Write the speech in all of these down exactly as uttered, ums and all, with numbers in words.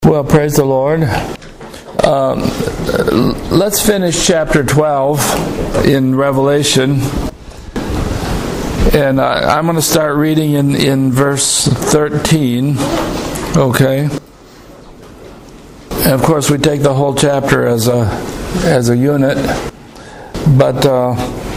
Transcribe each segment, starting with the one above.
Well, praise the Lord. Um, let's finish chapter twelve in Revelation. And I, I'm going to start reading in, in verse thirteen. Okay. And of course, we take the whole chapter as a as a unit. But uh,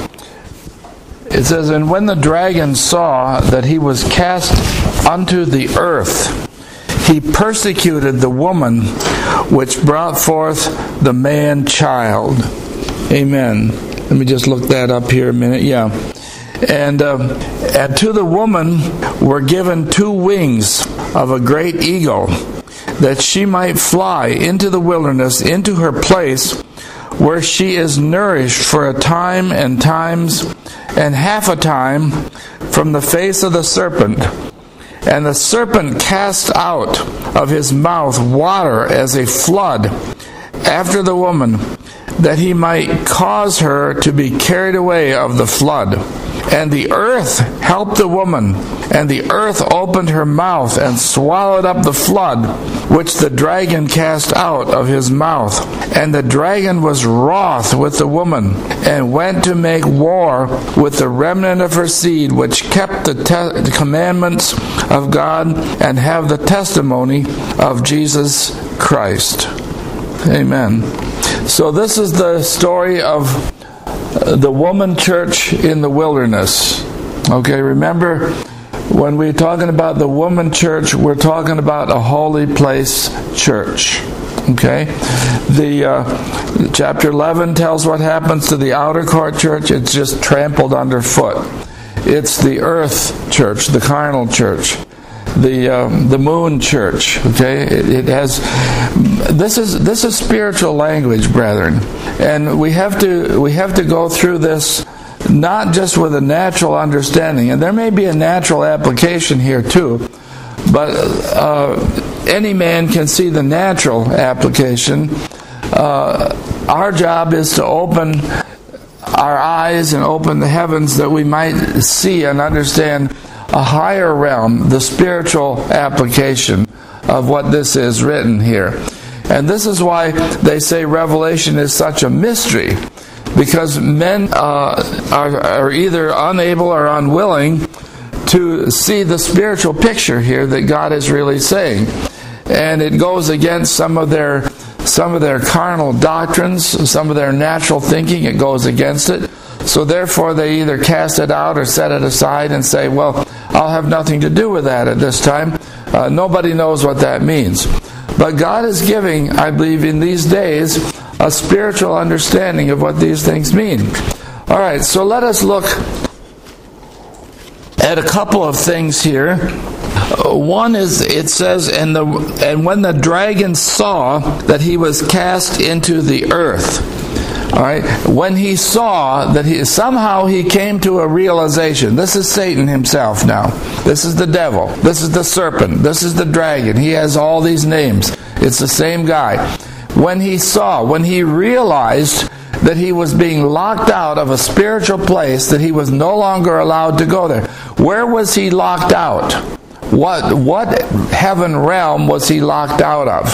it says, "And when the dragon saw that he was cast unto the earth, he persecuted the woman which brought forth the man child." Amen. Let me just look that up here a minute. Yeah. And, uh, and to the woman were given two wings of a great eagle, that she might fly into the wilderness, into her place, where she is nourished for a time and times and half a time from the face of the serpent. And the serpent cast out of his mouth water as a flood after the woman, that he might cause her to be carried away of the flood. And the earth helped the woman, and the earth opened her mouth and swallowed up the flood which the dragon cast out of his mouth. And the dragon was wroth with the woman, and went to make war with the remnant of her seed, which kept the, te- the commandments of God and have the testimony of Jesus Christ. Amen. So this is the story of the woman church in the wilderness. Okay, remember, when we're talking about the woman church, we're talking about a holy place church. Okay, the uh, chapter eleven tells what happens to the outer court church. It's just trampled underfoot. It's the earth church, the carnal church, the um, the moon church. Okay, it, it has this is this is spiritual language, brethren, and we have to we have to go through this not just with a natural understanding, and there may be a natural application here too, but uh, any man can see the natural application. Uh, our job is to open our eyes and open the heavens that we might see and understand a higher realm, the spiritual application of what this is written here. And this is why they say Revelation is such a mystery, because men uh, are, are either unable or unwilling to see the spiritual picture here that God is really saying. And it goes against some of their some of their carnal doctrines, some of their natural thinking. It goes against it. So therefore they either cast it out or set it aside and say, well, I'll have nothing to do with that at this time. Uh, nobody knows what that means. But God is giving, I believe, in these days, a spiritual understanding of what these things mean. All right, so let us look at a couple of things here. Uh, one is, it says, and the and when the dragon saw that he was cast into the earth. All right, when he saw that he somehow he came to a realization. This is Satan himself now. This is the devil. This is the serpent. This is the dragon. He has all these names. It's the same guy. When he saw, when he realized that he was being locked out of a spiritual place, that he was no longer allowed to go there. Where was he locked out? What what heaven realm was he locked out of?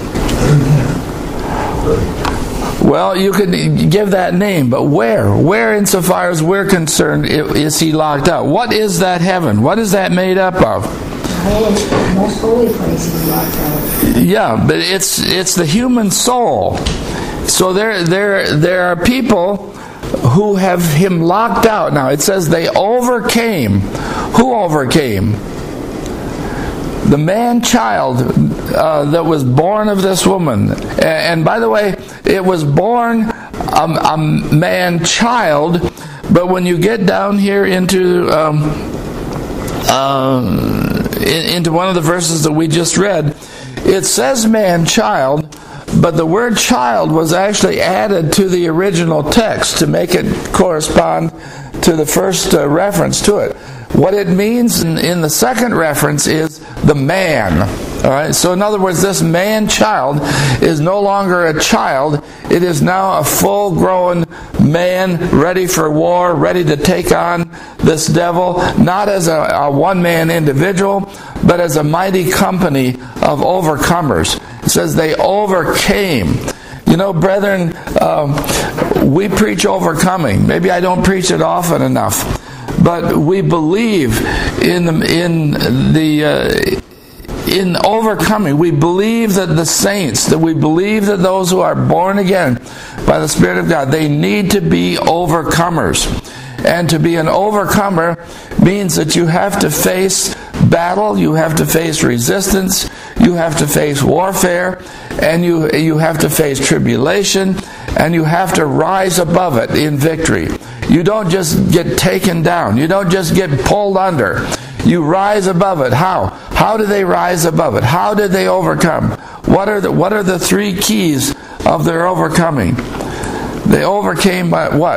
Well, you could give that name, but where? Where, insofar as we're concerned, is he locked out? What is that heaven? What is that made up of? The most holy place is locked out. Yeah, but it's it's the human soul. So there there there are people who have him locked out. Now it says they overcame. Who overcame? The man-child uh, that was born of this woman. And, and by the way, it was born a, a man-child, but when you get down here into um, uh, in, into one of the verses that we just read, it says man-child, but the word child was actually added to the original text to make it correspond to the first uh, reference to it. What it means in, in the second reference is the man. All right. So in other words, this man-child is no longer a child. It is now a full-grown man, ready for war, ready to take on this devil, not as a, a one-man individual, but as a mighty company of overcomers. It says they overcame. You know, brethren, um, we preach overcoming. Maybe I don't preach it often enough, but we believe in the, in the uh, in overcoming. We believe that the saints, that we believe that those who are born again by the Spirit of God, they need to be overcomers. And to be an overcomer means that you have to face battle, you have to face resistance, you have to face warfare, and you you have to face tribulation, and you have to rise above it in victory. You don't just get taken down. You don't just get pulled under. You rise above it. How? How do they rise above it? How did they overcome? What are the, what are the three keys of their overcoming? They overcame by what?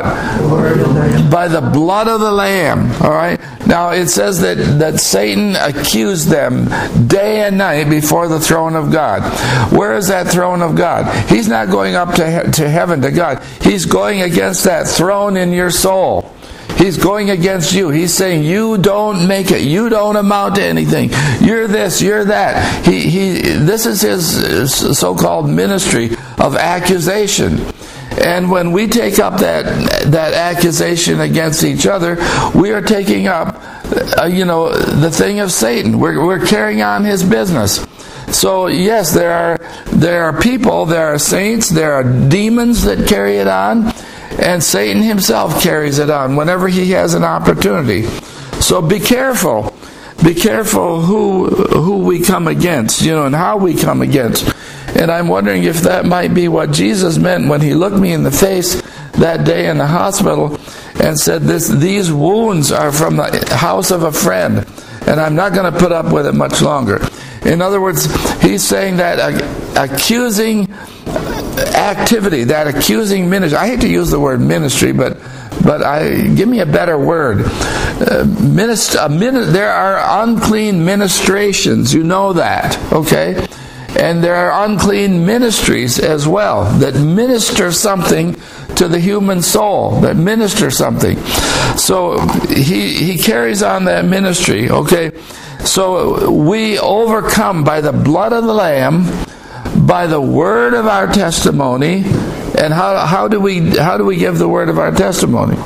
By the blood of the Lamb. All right. Now it says that, that Satan accused them day and night before the throne of God. Where is that throne of God? He's not going up to, he- to heaven to God. He's going against that throne in your soul. He's going against you. He's saying, you don't make it. You don't amount to anything. You're this, you're that. He, he, this is his so-called ministry of accusation. And when we take up that that accusation against each other, we are taking up, uh, you know, the thing of Satan. We're we're carrying on his business. So yes, there are there are people, there are saints, there are demons that carry it on, and Satan himself carries it on whenever he has an opportunity. So be careful. Be careful who who we come against, you know, and how we come against. And I'm wondering if that might be what Jesus meant when he looked me in the face that day in the hospital and said, "This, these wounds are from the house of a friend, and I'm not going to put up with it much longer." In other words, he's saying that accusing activity, that accusing ministry, I hate to use the word ministry, but but I give me a better word. Uh, minister, a min, there are unclean ministrations, you know that, okay? And there are unclean ministries as well that minister something to the human soul, that minister something. So he he carries on that ministry, okay? So we overcome by the blood of the Lamb, by the word of our testimony. And how how do we how do we give the word of our testimony?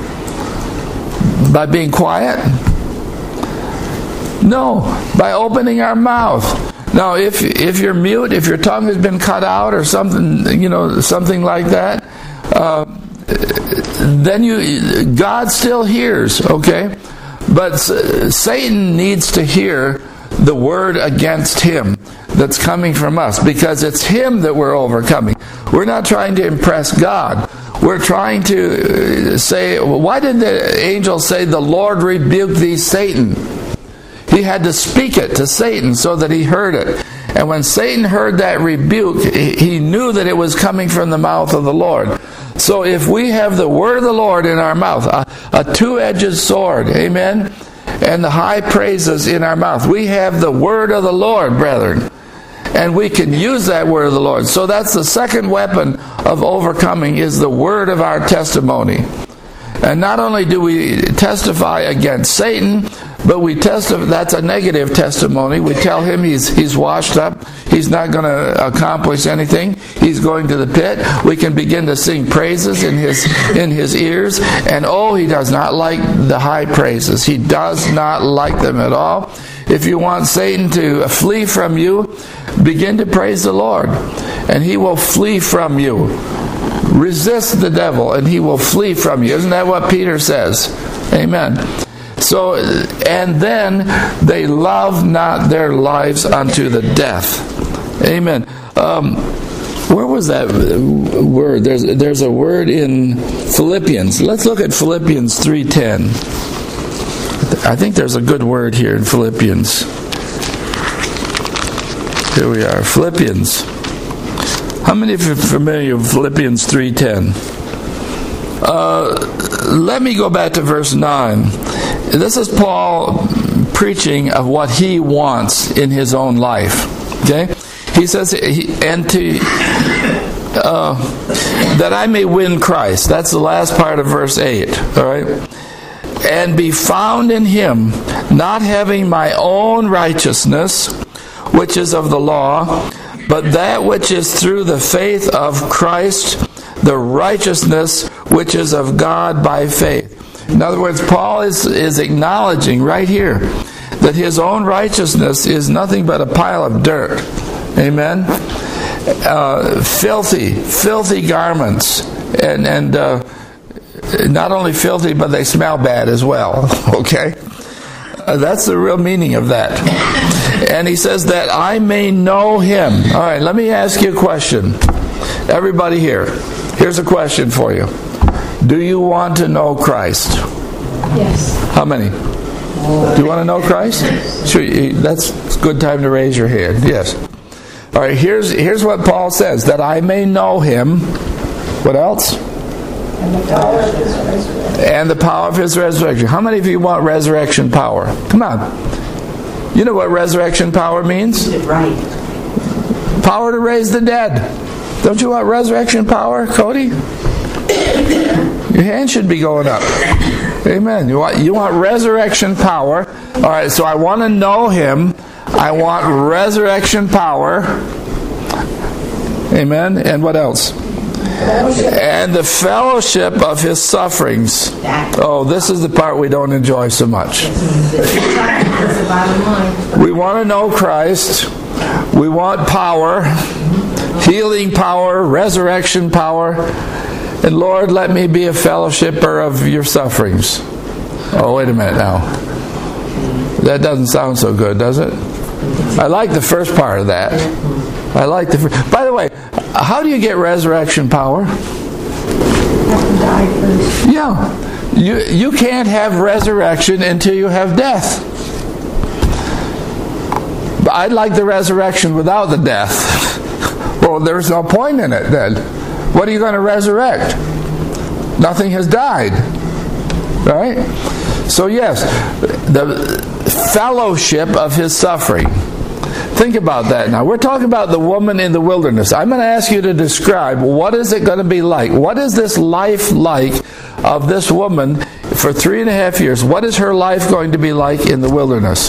By being quiet? No, by opening our mouth. Now, if if you're mute, if your tongue has been cut out or something, you know, something like that, uh, then you God still hears, okay? But Satan needs to hear the word against him that's coming from us, because it's him that we're overcoming. We're not trying to impress God. We're trying to say, why did the angel say, "The Lord rebuke thee, Satan"? He had to speak it to Satan so that he heard it. And when Satan heard that rebuke, he knew that it was coming from the mouth of the Lord. So if we have the word of the Lord in our mouth, a, a two-edged sword, amen, and the high praises in our mouth, we have the word of the Lord, brethren. And we can use that word of the Lord. So that's the second weapon of overcoming, is the word of our testimony. And not only do we testify against Satan, but we testify, that's a negative testimony. We tell him he's he's washed up, he's not going to accomplish anything, he's going to the pit. We can begin to sing praises in his in his ears, and oh, he does not like the high praises. He does not like them at all. If you want Satan to flee from you, begin to praise the Lord, and he will flee from you. Resist the devil, and he will flee from you. Isn't that what Peter says? Amen. So, and then they love not their lives unto the death. Amen. Um, where was that word? There's there's a word in Philippians. Let's look at Philippians three ten. I think there's a good word here in Philippians. Here we are, Philippians. How many of you are familiar with Philippians three ten? Uh, let me go back to verse nine. This is Paul preaching of what he wants in his own life. Okay? He says, and to uh, that I may win Christ. That's the last part of verse eight. All right? And be found in him, not having my own righteousness, which is of the law, but that which is through the faith of Christ, the righteousness which is of God by faith. In other words, Paul is, is acknowledging right here that his own righteousness is nothing but a pile of dirt. Amen? Uh, filthy, filthy garments. And, and uh, not only filthy, but they smell bad as well. Okay? Uh, that's the real meaning of that. And he says that I may know him. All right, let me ask you a question. Everybody here, here's a question for you. Do you want to know Christ? Yes. How many? Do you want to know Christ? Sure, that's a good time to raise your hand. Yes. All right, here's, here's what Paul says. That I may know him. What else? And the power of his resurrection. And the power of his resurrection. How many of you want resurrection power? Come on. You know what resurrection power means? Right. Power to raise the dead. Don't you want resurrection power, Cody? Your hand should be going up. Amen. You want, you want resurrection power. All right, so I want to know him. I want resurrection power. Amen. And what else? And the fellowship of his sufferings. Oh, this is the part we don't enjoy so much. We want to know Christ. We want power, healing power, resurrection power. And Lord, let me be a fellowshipper of your sufferings. Oh, wait a minute now. That doesn't sound so good, does it? I like the first part of that. I like the first. By the way, how do you get resurrection power? Yeah. You, you can't have resurrection until you have death. But I'd like the resurrection without the death. Well, there's no point in it then. What are you going to resurrect? Nothing has died. Right? So yes, the fellowship of his suffering. Think about that now. We're talking about the woman in the wilderness. I'm going to ask you to describe what is it going to be like? What is this life like of this woman for three and a half years? What is her life going to be like in the wilderness?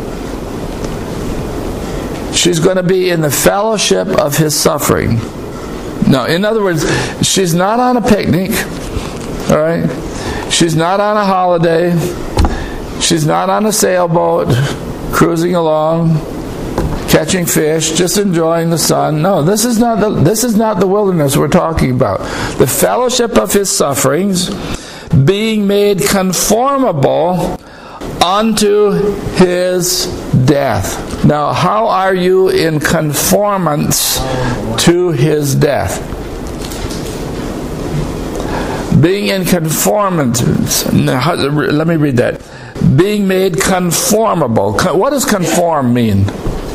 She's going to be in the fellowship of his suffering. No, in other words, she's not on a picnic. All right? She's not on a holiday. She's not on a sailboat, cruising along, catching fish, just enjoying the sun. No, this is not the this is not the wilderness we're talking about. The fellowship of his sufferings, being made conformable unto his death. Now, how are you in conformance to his death? Being in conformance. Let me read that. Being made conformable. What does conform mean?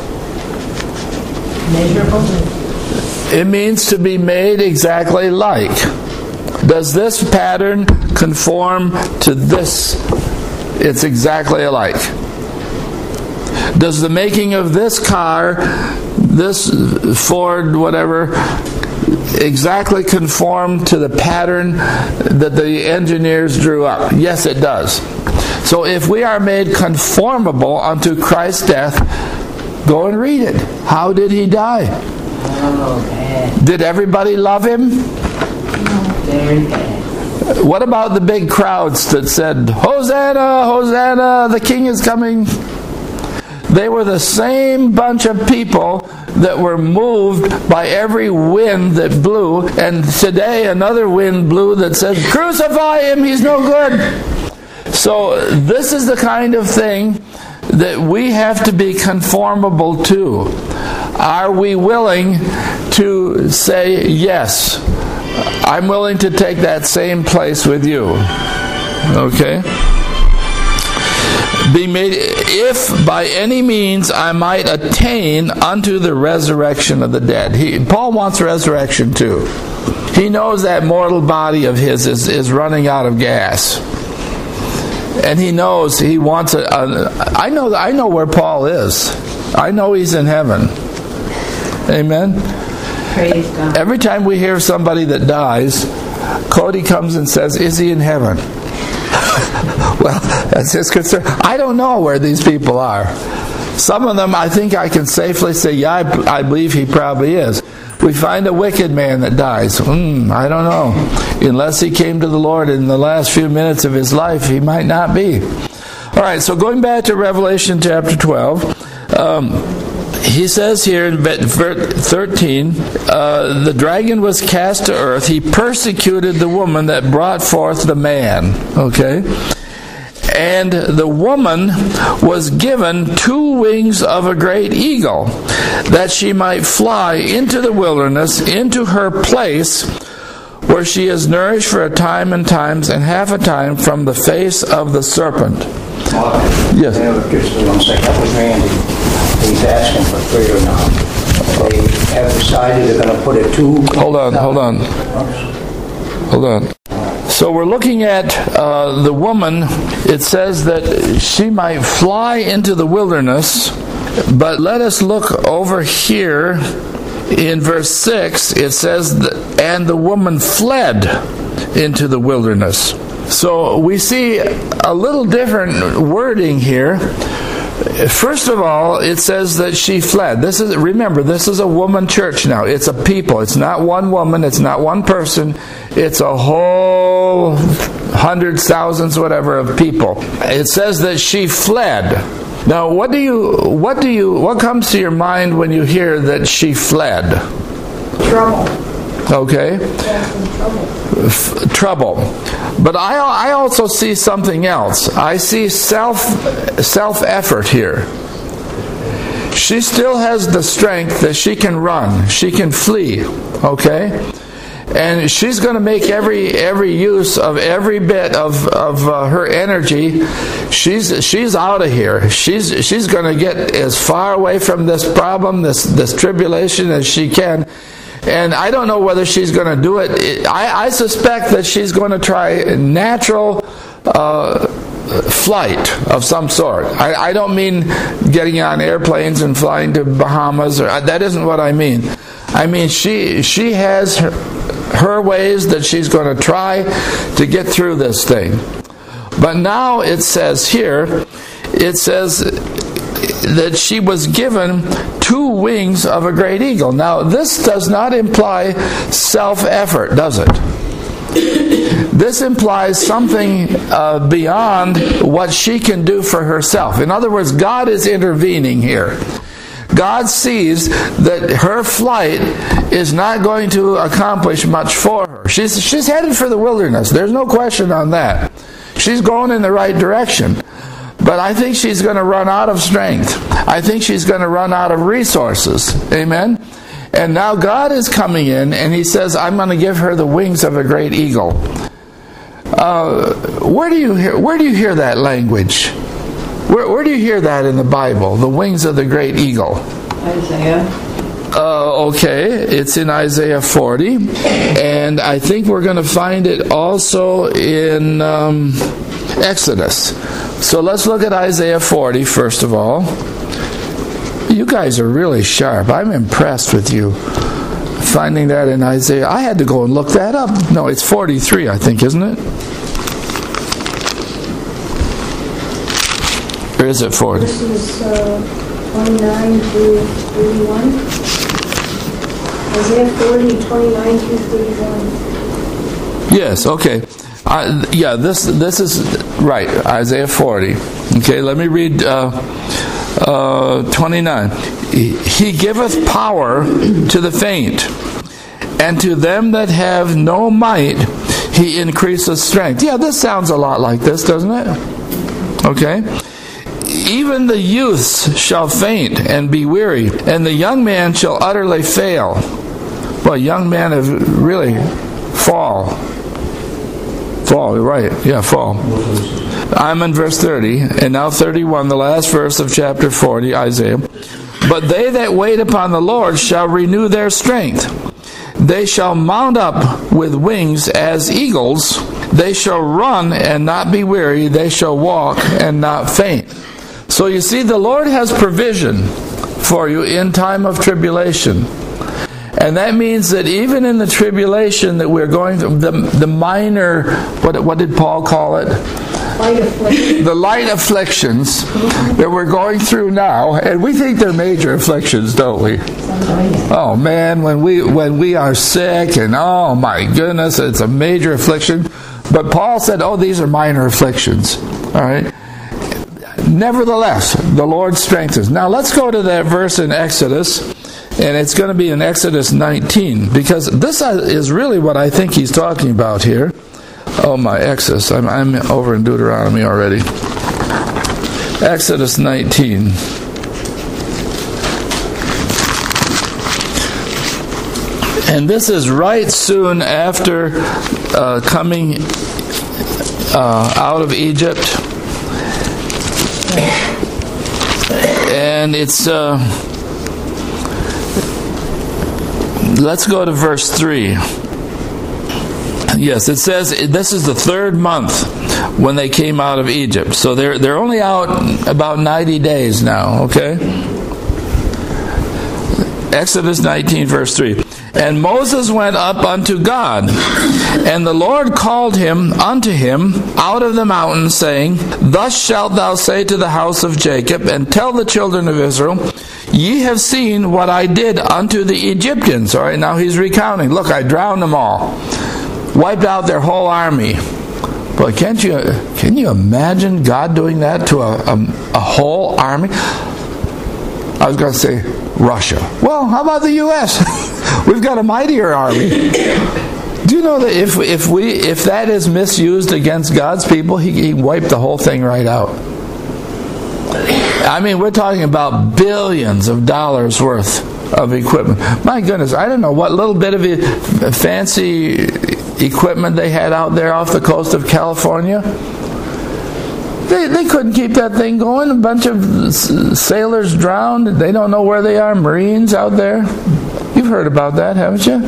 Measurable. It means to be made exactly like. Does this pattern conform to this? It's exactly alike. Does the making of this car, this Ford, whatever, exactly conform to the pattern that the engineers drew up? Yes, it does. So if we are made conformable unto Christ's death, go and read it. How did he die? Oh, bad. Did everybody love him? Very bad. What about the big crowds that said, Hosanna, Hosanna, the king is coming? They were the same bunch of people that were moved by every wind that blew, and today another wind blew that says, crucify him, he's no good. So this is the kind of thing that we have to be conformable to. Are we willing to say, yes, I'm willing to take that same place with you? Okay? Be made, if by any means I might attain unto the resurrection of the dead. He, Paul wants resurrection too. He knows that mortal body of his is, is running out of gas. And he knows he wants a, a I know I know where Paul is. I know he's in heaven. Amen. Praise God. Every time we hear somebody that dies, Cody comes and says, is he in heaven? Well, that's his concern. I don't know where these people are. Some of them, I think I can safely say, yeah, I, I believe he probably is. We find a wicked man that dies. Hmm, I don't know. Unless he came to the Lord in the last few minutes of his life, he might not be. All right, so going back to Revelation chapter twelve, um, he says here in verse thirteen, uh, the dragon was cast to earth. He persecuted the woman that brought forth the man. Okay? And the woman was given two wings of a great eagle, that she might fly into the wilderness, into her place, where she is nourished for a time and times and half a time from the face of the serpent. Mark, yes. Just one second. That was Randy. He's asking for prayer now. They have decided they're going to put it two. Hold on, hold on. Hold on. So we're looking at uh, the woman. It says that she might fly into the wilderness, but let us look over here in verse six. It says, that, and the woman fled into the wilderness. So we see a little different wording here. First of all, it says that she fled. This is, remember, this is a woman church now. It's a people. It's not one woman. It's not one person. It's a whole hundreds, thousands, whatever of people. It says that she fled. Now, what do you, what do you, what comes to your mind when you hear that she fled? Trouble. Okay. Trouble. F- trouble. But I, I also see something else. I see self, self-effort here. She still has the strength that she can run. She can flee. Okay? And she's going to make every every use of every bit of of uh, her energy. She's she's out of here. She's she's going to get as far away from this problem, this this tribulation as she can. And I don't know whether she's going to do it. I, I suspect that she's going to try natural uh, flight of some sort. I, I don't mean getting on airplanes and flying to Bahamas. Or that isn't what I mean. I mean she she has her, her ways that she's going to try to get through this thing. But now it says here, it says that she was given two wings of a great eagle. Now, this does not imply self-effort, does it? This implies something uh, beyond what she can do for herself. In other words, God is intervening here. God sees that her flight is not going to accomplish much for her. She's, she's headed for the wilderness. There's no question on that. She's going in the right direction. But I think she's going to run out of strength. I think she's going to run out of resources. Amen? And now God is coming in and He says, I'm going to give her the wings of a great eagle. Uh, where do you hear, where do you hear that language? Where, where do you hear that in the Bible? The wings of the great eagle. Isaiah. Uh, okay, it's in Isaiah forty. And I think we're going to find it also in um, Exodus. So let's look at Isaiah forty first of all. You guys are really sharp. I'm impressed with you finding that in Isaiah. I had to go and look that up. No, it's forty-three, I think, isn't it? Or is it forty? This is uh, twenty-nine through thirty-one. Isaiah forty, twenty-nine through thirty-one. Yes, okay. Uh, yeah, this this is right, Isaiah forty. Okay, let me read uh, uh, twenty-nine. He giveth power to the faint, and to them that have no might He increaseth strength. Yeah, this sounds a lot like this, doesn't it? Okay. Even the youths shall faint and be weary, and the young man shall utterly fail. Well, young men have really fall. Fall, right. Yeah, fall. I'm in verse thirty, and now thirty-one, the last verse of chapter forty, Isaiah. But they that wait upon the Lord shall renew their strength. They shall mount up with wings as eagles. They shall run and not be weary. They shall walk and not faint. So you see, the Lord has provision for you in time of tribulation. And that means that even in the tribulation that we're going through, the, the minor, what, what did Paul call it? Light affliction. the light afflictions that we're going through now, and we think they're major afflictions, don't we? Oh man, when we when we are sick and oh my goodness, it's a major affliction. But Paul said, oh, these are minor afflictions. All right. Nevertheless, the Lord strengthens. Now let's go to that verse in Exodus, and it's going to be in Exodus nineteen, because this is really what I think he's talking about here. Oh my, Exodus. I'm, I'm over in Deuteronomy already. Exodus nineteen. And this is right soon after uh, coming uh, out of Egypt. And it's, uh, let's go to verse three. Yes, it says this is the third month when they came out of Egypt. So they're they're only out about ninety days now, okay? Exodus nineteen, verse three. And Moses went up unto God, and the Lord called him unto him out of the mountain, saying, Thus shalt thou say to the house of Jacob, and tell the children of Israel, Ye have seen what I did unto the Egyptians. All right, now he's recounting. Look, I drowned them all. Wiped out their whole army. But can't you can you imagine God doing that to a, a, a whole army? I was going to say Russia. Well, how about the U S? We've got a mightier army. Do you know that if if we if that is misused against God's people, he, he wiped the whole thing right out? I mean, we're talking about billions of dollars worth of equipment. My goodness, I don't know what little bit of it, fancy equipment they had out there off the coast of California. They they couldn't keep that thing going. A bunch of sailors drowned. They don't know where they are. Marines out there. You've heard about that, haven't you?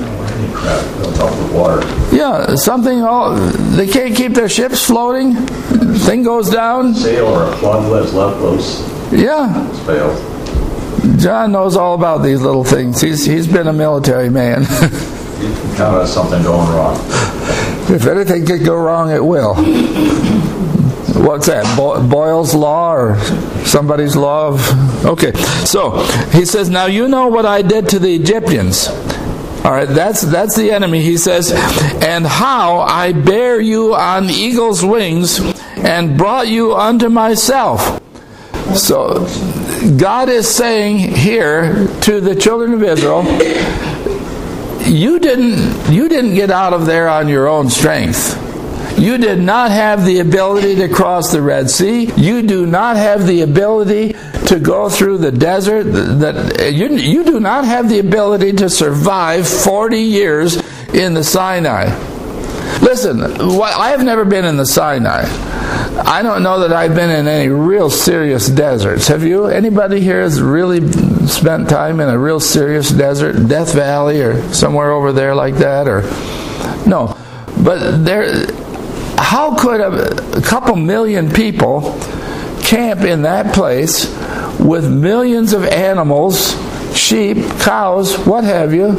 Yeah, something. All they can't keep their ships floating. Thing goes down. Sail or a plug lets left close. Yeah. It's failed. John knows all about these little things. He's he's been a military man. You can count on something going wrong. If anything could go wrong, it will. What's that? Bo- Boyle's law or somebody's law of... Okay, so he says, now you know what I did to the Egyptians. All right, that's that's the enemy. He says, and how I bare you on eagle's wings and brought you unto myself. So God is saying here to the children of Israel, you didn't you didn't get out of there on your own strength. You did not have the ability to cross the Red Sea. You do not have the ability to go through the desert. That you, you do not have the ability to survive forty years in the Sinai. Listen, I have never been in the Sinai. I don't know that I've been in any real serious deserts. Have you? Anybody here has really spent time in a real serious desert, Death Valley or somewhere over there like that? Or no. But there... How could a, a couple million people camp in that place with millions of animals, sheep, cows, what have you?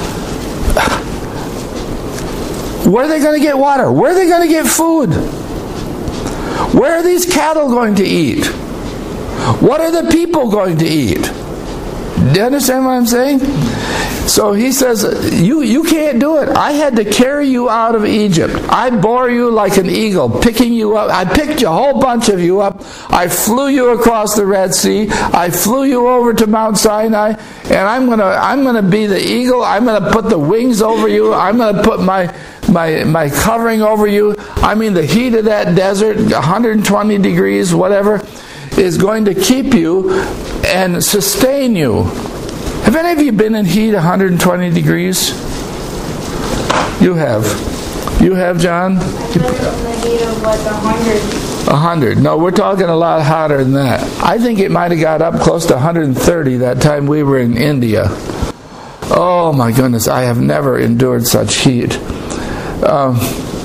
Where are they going to get water? Where are they going to get food? Where are these cattle going to eat? What are the people going to eat? Do you understand what I'm saying? So he says, you, you can't do it. I had to carry you out of Egypt. I bore you like an eagle, picking you up. I picked a whole bunch of you up. I flew you across the Red Sea. I flew you over to Mount Sinai. And I'm gonna I'm gonna be the eagle. I'm gonna put the wings over you. I'm gonna put my my my covering over you. I mean, the heat of that desert, one hundred twenty degrees, whatever, is going to keep you and sustain you. Have any of you been in heat one hundred twenty degrees? You have. You have, John? In the heat of like a hundred. one hundred. No, we're talking a lot hotter than that. I think it might have got up close to one hundred thirty that time we were in India. Oh my goodness, I have never endured such heat. Um,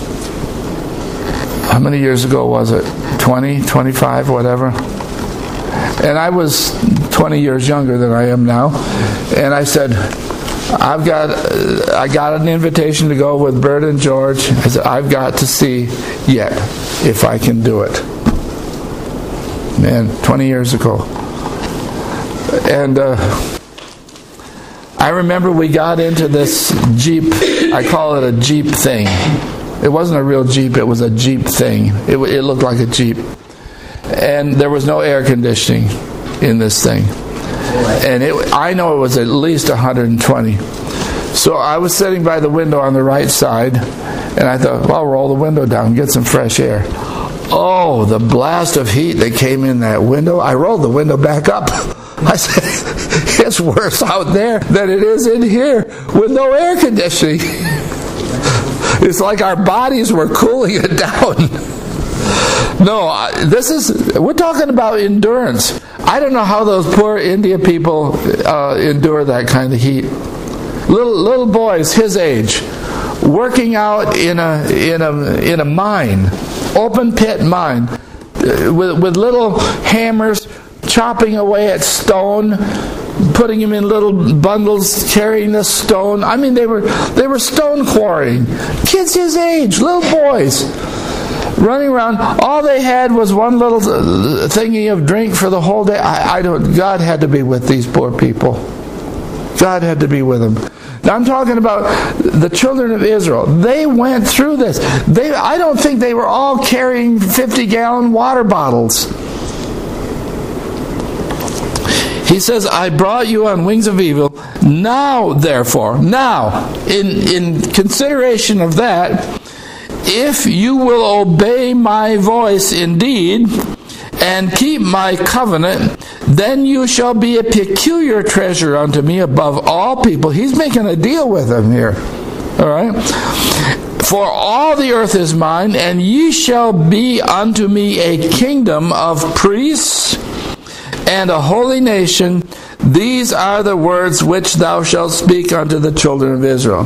how many years ago was it? twenty, twenty-five, whatever? And I was twenty years younger than I am now. And I said, I've got, uh, I got an invitation to go with Bert and George. I said, I've got to see yet if I can do it. Man, twenty years ago. And uh, I remember we got into this Jeep. I call it a Jeep thing. It wasn't a real Jeep. It was a Jeep thing. It, it looked like a Jeep. And there was no air conditioning in this thing. And it, I know it was at least one hundred twenty. So I was sitting by the window on the right side, and I thought, well, I'll roll the window down, get some fresh air. Oh, the blast of heat that came in that window. I rolled the window back up. I said, it's worse out there than it is in here with no air conditioning. It's like our bodies were cooling it down. No, this is, we're talking about endurance. I don't know how those poor India people uh, endure that kind of heat. Little little boys his age, working out in a in a in a mine, open pit mine, uh, with with little hammers, chopping away at stone, putting them in little bundles, carrying the stone. I mean, they were they were stone quarrying. Kids his age, little boys, running around. All they had was one little thingy of drink for the whole day. I, I don't. God had to be with these poor people. God had to be with them. Now I'm talking about the children of Israel. They went through this. They, I don't think they were all carrying fifty-gallon water bottles. He says, I brought you on wings of evil. Now, therefore, now, in, in consideration of that, if you will obey my voice indeed, and keep my covenant, then you shall be a peculiar treasure unto me above all people. He's making a deal with them here. All right? For all the earth is mine, and ye shall be unto me a kingdom of priests and a holy nation. These are the words which thou shalt speak unto the children of Israel.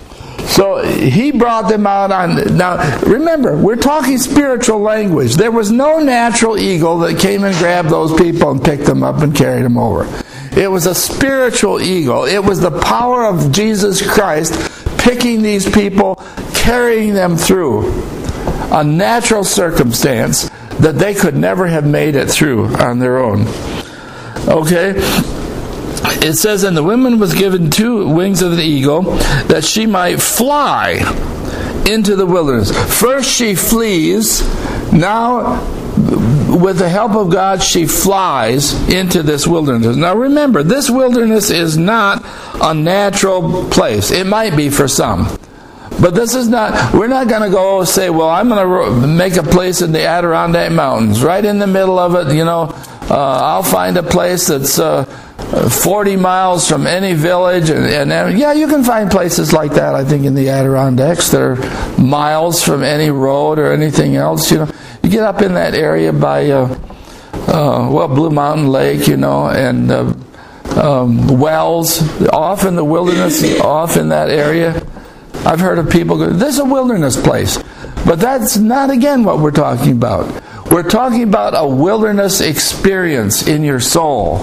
So he brought them out on... Now, remember, we're talking spiritual language. There was no natural eagle that came and grabbed those people and picked them up and carried them over. It was a spiritual eagle. It was the power of Jesus Christ picking these people, carrying them through a natural circumstance that they could never have made it through on their own. Okay? It says, and the woman was given two wings of the eagle, that she might fly into the wilderness. First she flees, now with the help of God she flies into this wilderness. Now remember, this wilderness is not a natural place. It might be for some. But this is not, we're not going to go say, well, I'm going to make a place in the Adirondack Mountains, right in the middle of it, you know, uh, I'll find a place that's uh, forty miles from any village, and, and yeah, you can find places like that, I think, in the Adirondacks. They're miles from any road or anything else, you know. You get up in that area by, uh, uh, well, Blue Mountain Lake, you know, and uh, um, wells, off in the wilderness, off in that area. I've heard of people go, this is a wilderness place. But that's not, again, what we're talking about. We're talking about a wilderness experience in your soul.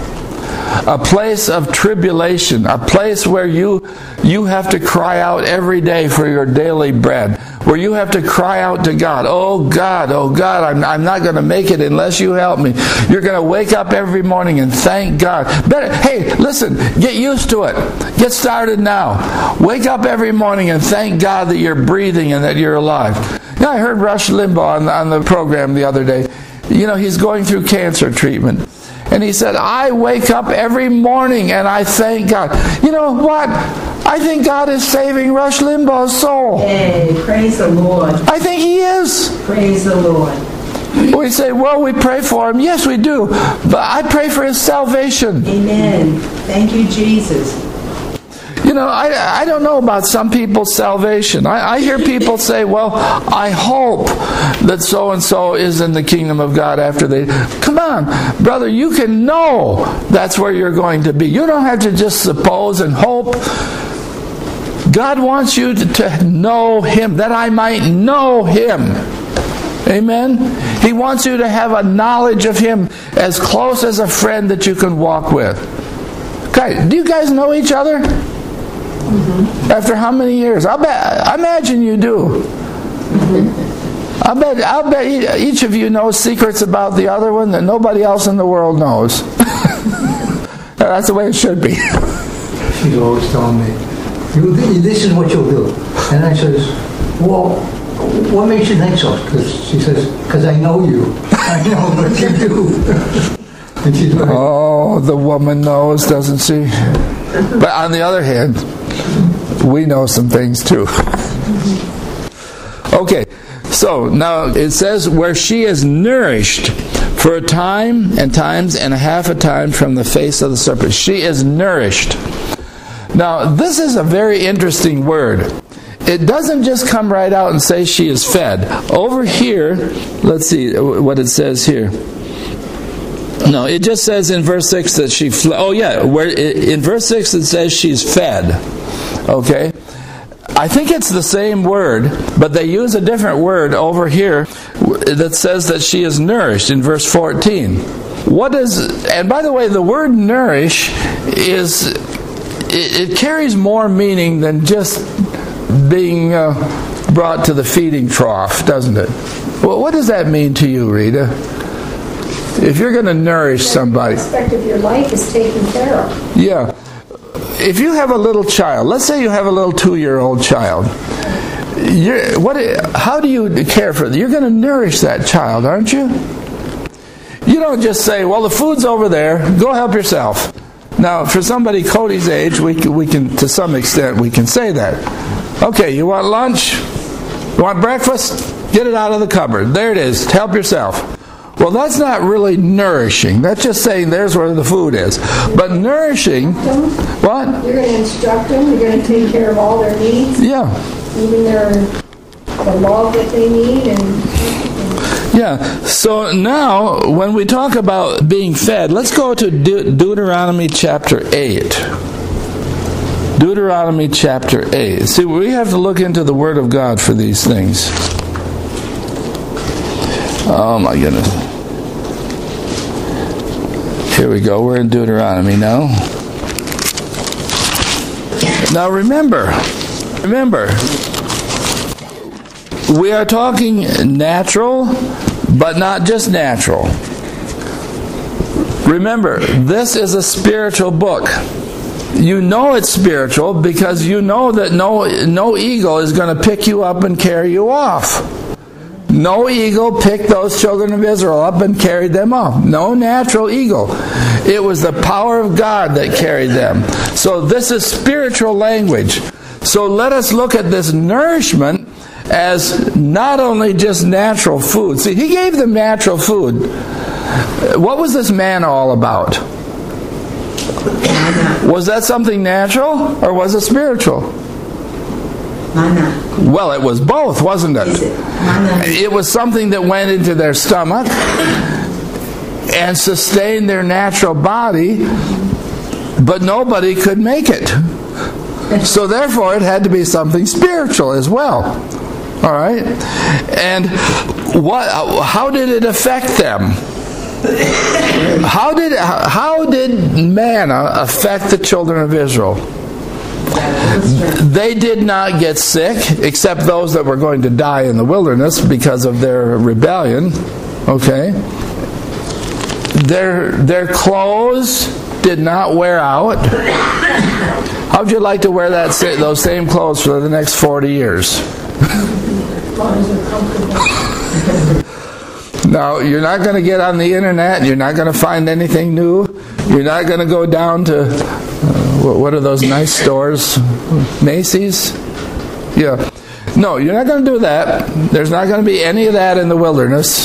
A place of tribulation. A place where you you have to cry out every day for your daily bread. Where you have to cry out to God. Oh God, oh God, I'm, I'm not going to make it unless you help me. You're going to wake up every morning and thank God. Better, hey, listen, get used to it. Get started now. Wake up every morning and thank God that you're breathing and that you're alive. Now, I heard Rush Limbaugh on, on the program the other day. You know, he's going through cancer treatment. And he said, I wake up every morning and I thank God. You know what? I think God is saving Rush Limbaugh's soul. Hey, praise the Lord. I think He is. Praise the Lord. We say, well, we pray for him. Yes, we do. But I pray for his salvation. Amen. Thank you, Jesus. You know, I, I don't know about some people's salvation. I, I hear people say, well, I hope that so-and-so is in the kingdom of God after they... Come on, brother, you can know that's where you're going to be. You don't have to just suppose and hope. God wants you to, to know Him, that I might know Him. Amen? He wants you to have a knowledge of Him as close as a friend that you can walk with. Okay, do you guys know each other? Mm-hmm. After how many years? I bet. I imagine you do. Mm-hmm. I bet. I bet each of you knows secrets about the other one that nobody else in the world knows. That's the way it should be. She's always telling me, you, "This is what you'll do," and I says, "Well, what makes you think so?" Because she says, "Because I know you. I know what you do." And she's like, oh, the woman knows, doesn't she? But on the other hand, we know some things too. Okay, so now it says where she is nourished for a time and times and a half a time from the face of the serpent. She is nourished. Now, this is a very interesting word. It doesn't just come right out and say she is fed. Over here, let's see what it says here. No, it just says in verse six that she fled. Oh yeah, where in verse six it says she's fed. Okay? I think it's the same word, but they use a different word over here that says that she is nourished in verse fourteen. What is, and by the way, the word nourish is, it, it carries more meaning than just being uh, brought to the feeding trough, doesn't it? Well, what does that mean to you, Rita? If you're going to nourish somebody, the aspect of your life is taken care of. Yeah. If you have a little child, let's say you have a little two-year-old child, you're, what? How do you care for them? You're going to nourish that child, aren't you? You don't just say, well, the food's over there, go help yourself. Now, for somebody Cody's age, we can, we can, to some extent, we can say that. Okay, you want lunch? You want breakfast? Get it out of the cupboard. There it is. Help yourself. Well, that's not really nourishing. That's just saying there's where the food is. But nourishing, what? You're going to instruct them. You're going to take care of all their needs. Yeah. Even their the love that they need. And yeah. So now, when we talk about being fed, let's go to De- Deuteronomy chapter eight. Deuteronomy chapter eight. See, we have to look into the Word of God for these things. Oh my goodness. Here we go. We're in Deuteronomy now. Now remember, remember, we are talking natural, but not just natural. Remember, this is a spiritual book. You know it's spiritual because you know that no, no eagle is going to pick you up and carry you off. No eagle picked those children of Israel up and carried them off. No natural eagle. It was the power of God that carried them. So this is spiritual language. So let us look at this nourishment as not only just natural food. See, he gave them natural food. What was this manna all about? Was that something natural or was it spiritual? Manna. Well, it was both, wasn't it? Is it? Manna. It was something that went into their stomach and sustained their natural body, but nobody could make it. So therefore, it had to be something spiritual as well. All right? And what? How did it affect them? How did how did manna affect the children of Israel? They did not get sick, except those that were going to die in the wilderness because of their rebellion. Okay? Their their clothes did not wear out. How would you like to wear that those same clothes for the next forty years? Now, you're not going to get on the internet. You're not going to find anything new. You're not going to go down to, uh, what are those nice stores? Macy's? Yeah. No, you're not going to do that. There's not going to be any of that in the wilderness.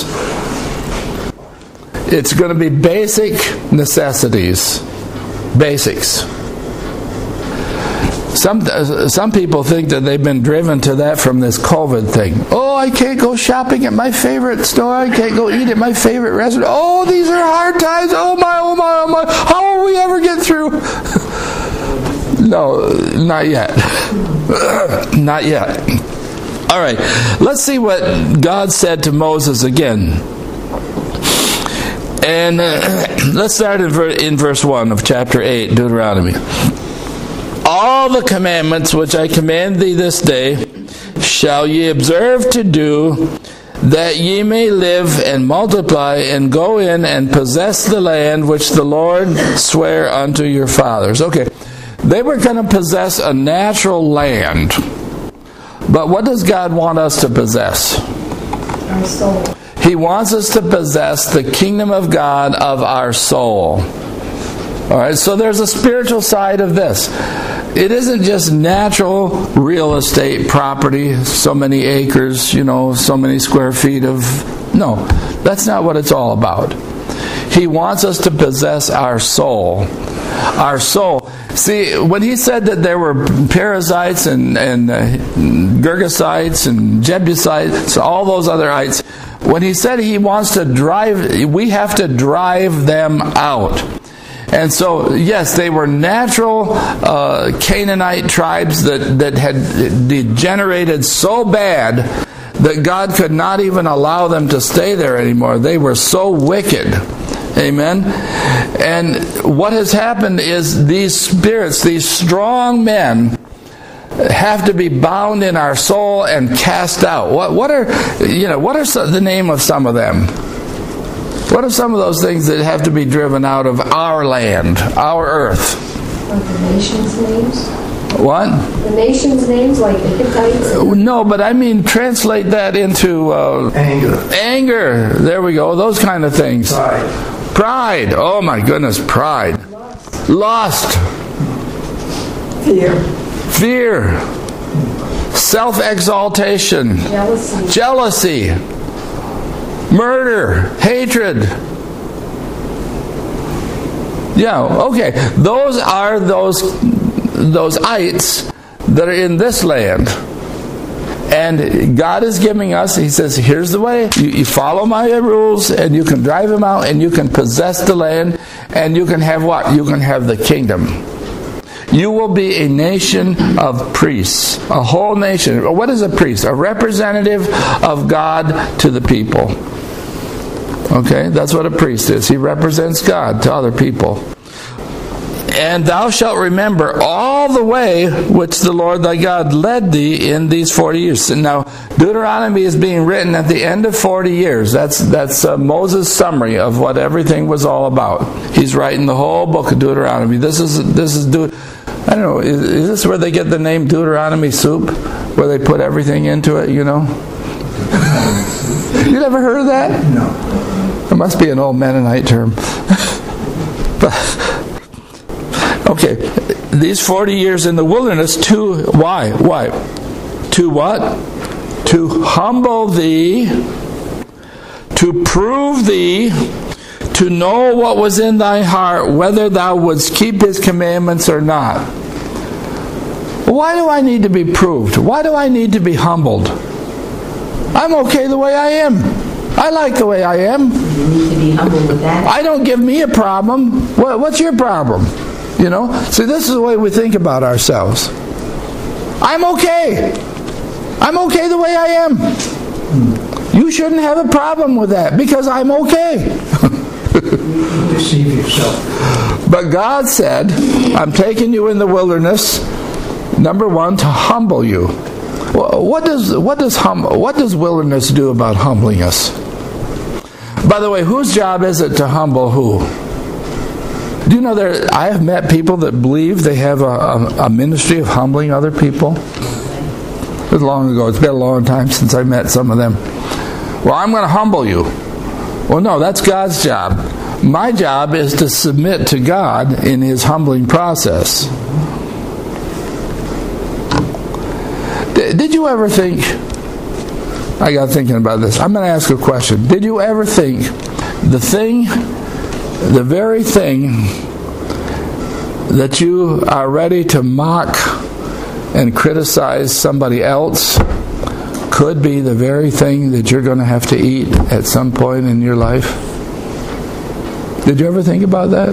It's going to be basic necessities. Basics. Some some people think that they've been driven to that from this COVID thing. Oh, I can't go shopping at my favorite store. I can't go eat at my favorite restaurant. Oh, these are hard times. Oh my, oh my, oh my. How will we ever get through? No, not yet. Not yet. All right, let's see what God said to Moses again. And uh, let's start in, ver- in verse one of chapter eight, Deuteronomy. all the commandments which I command thee this day shall ye observe to do, that ye may live and multiply and go in and possess the land which the Lord sware unto your fathers. Okay, they were going to possess a natural land. But what does God want us to possess? Our soul. He wants us to possess the kingdom of God of our soul. All right, so there's a spiritual side of this. It isn't just natural real estate property, so many acres, you know, so many square feet of... No, that's not what it's all about. He wants us to possess our soul. Our soul. See, when he said that there were Perizzites and, and uh, Girgasites and Jebusites, all those other ites, when he said he wants to drive, we have to drive them out. And so, yes, they were natural uh, Canaanite tribes that, that had degenerated so bad that God could not even allow them to stay there anymore. They were so wicked. Amen? And what has happened is these spirits, these strong men, have to be bound in our soul and cast out. What, what are, you know, what are some, the name of some of them? What are some of those things that have to be driven out of our land, our earth? Like the nations' names? What? The nations' names, like the Hittites? No, but I mean, translate that into... Uh, Anger. Anger. There we go. Those kind of things. Pride. Pride. Oh my goodness, pride. Lust. Lust. Fear. Fear. Self-exaltation. Jealousy. Jealousy. Murder. Hatred. Yeah, okay. Those are those those ites that are in this land. And God is giving us, He says, here's the way. You, you follow my rules, and you can drive them out, and you can possess the land, and you can have what? You can have the kingdom. You will be a nation of priests. A whole nation. What is a priest? A representative of God to the people. Okay? That's what a priest is. He represents God to other people. And thou shalt remember all the way which the Lord thy God led thee in these forty years. And now, Deuteronomy is being written at the end of forty years. That's that's uh, Moses' summary of what everything was all about. He's writing the whole book of Deuteronomy. This is this is Deut- I don't know. Is, is this where they get the name Deuteronomy soup, where they put everything into it? You know. You never heard of that? No. It must be an old Mennonite term. But. Okay, these forty years in the wilderness, to, why? Why? To what? To humble thee, to prove thee, to know what was in thy heart, whether thou wouldst keep His commandments or not. Why do I need to be proved? Why do I need to be humbled? I'm okay the way I am. I like the way I am. You need to be humble with that. I don't give me a problem. What, what's your problem? You know? See, this is the way we think about ourselves. I'm okay. I'm okay the way I am. You shouldn't have a problem with that because I'm okay. Deceive yourself. But God said, I'm taking you in the wilderness, number one, to humble you. What does what does hum, what does wilderness do about humbling us? By the way, whose job is it to humble who? Do you know there? I have met people that believe they have a, a, a ministry of humbling other people. It was long ago. It's been a long time since I met some of them. Well, I'm going to humble you. Well, no, that's God's job. My job is to submit to God in His humbling process. Did you ever think, I got thinking about this, I'm going to ask a question. Did you ever think the thing, the very thing that you are ready to mock and criticize somebody else could be the very thing that you're going to have to eat at some point in your life? Did you ever think about that?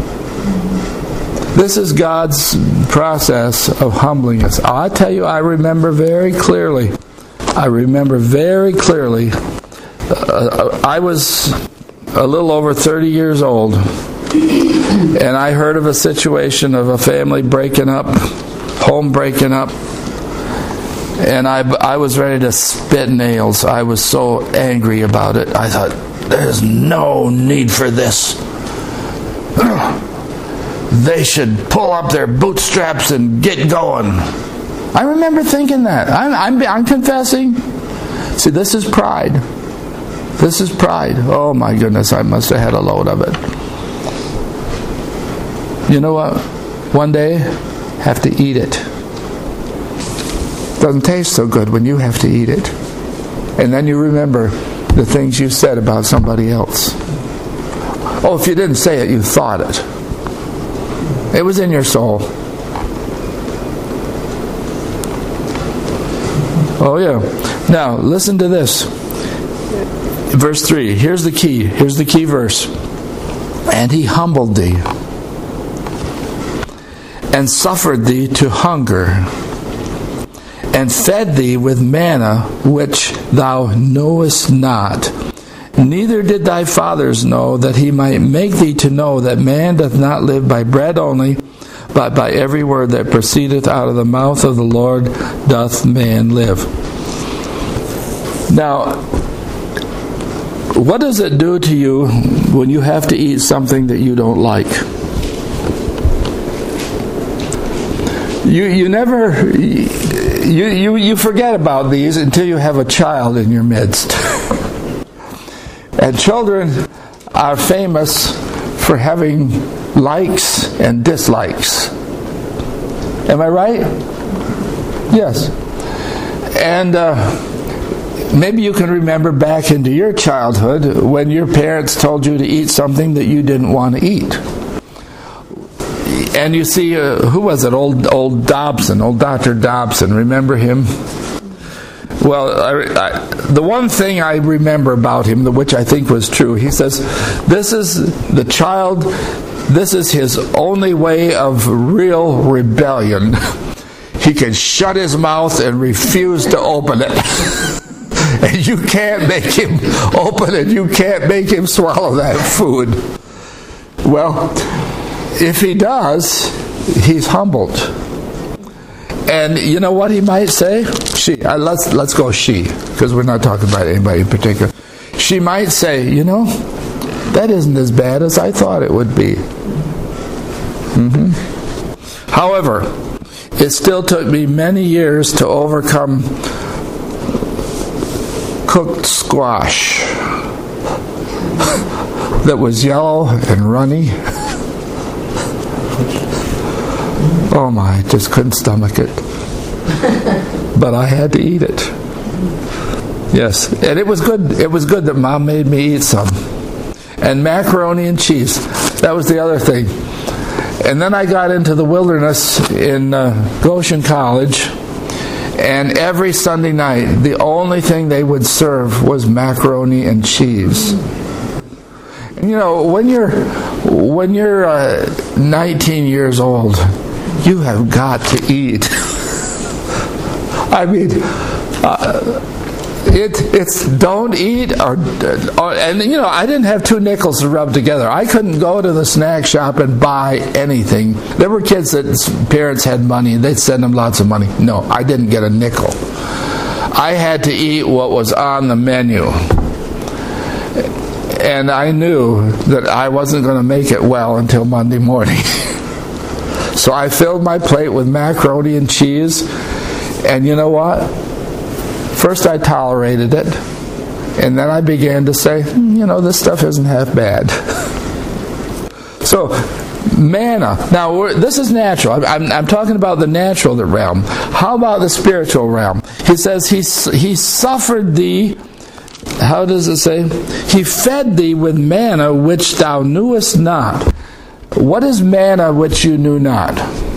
This is God's process of humbling us. I tell you, I remember very clearly. I remember very clearly. Uh, I was a little over thirty years old, And I heard of a situation of a family breaking up, home breaking up, and I, I was ready to spit nails. I was so angry about it. I thought, there's no need for this. They should pull up their bootstraps and get going. I remember thinking that. I'm, I'm, I'm confessing. See, this is pride. This is pride. Oh my goodness, I must have had a load of it. You know what? One day, have to eat it. Doesn't taste so good when you have to eat it. And then you remember the things you said about somebody else. Oh, if you didn't say it, you thought it. It was in your soul. Oh yeah. Now, listen to this. Verse three. Here's the key. Here's the key verse. And he humbled thee, and suffered thee to hunger, and fed thee with manna which thou knowest not, neither did thy fathers know, that he might make thee to know that man doth not live by bread only, but by every word that proceedeth out of the mouth of the Lord doth man live. Now, what does it do to you when you have to eat something that you don't like? You you never you you you forget about these until you have a child in your midst. And children are famous for having likes and dislikes. Am I right? Yes. And uh, maybe you can remember back into your childhood when your parents told you to eat something that you didn't want to eat. And you see, uh, who was it? Old old Dobson, old Doctor Dobson. Remember him? Well, I, I, the one thing I remember about him, which I think was true, he says, this is the child, this is his only way of real rebellion. He can shut his mouth and refuse to open it. And you can't make him open it. You can't make him swallow that food. Well, if he does, he's humbled. And you know what he might say? She. Uh, let's let's go she, because we're not talking about anybody in particular. She might say, you know, that isn't as bad as I thought it would be. Mm-hmm. However, it still took me many years to overcome cooked squash that was yellow and runny. Oh my, I just couldn't stomach it. But I had to eat it. Yes, and it was good. It was good that Mom made me eat some. And macaroni and cheese. That was the other thing. And then I got into the wilderness in uh, Goshen College, and every Sunday night, the only thing they would serve was macaroni and cheese. And you know, when you're when you're uh, nineteen years old, you have got to eat. I mean, uh, it it's don't eat or, or and you know, I didn't have two nickels to rub together. I couldn't go to the snack shop and buy anything. There were kids that parents had money and they'd send them lots of money. No, I didn't get a nickel. I had to eat what was on the menu. And I knew that I wasn't going to make it well until Monday morning. So I filled my plate with macaroni and cheese, and you know what? First I tolerated it, and then I began to say, you know, this stuff isn't half bad. So, manna. Now, we're, this is natural. I'm, I'm talking about the natural realm. How about the spiritual realm? He says, he, he suffered thee. How does it say? He fed thee with manna which thou knewest not. What is manna which you knew not?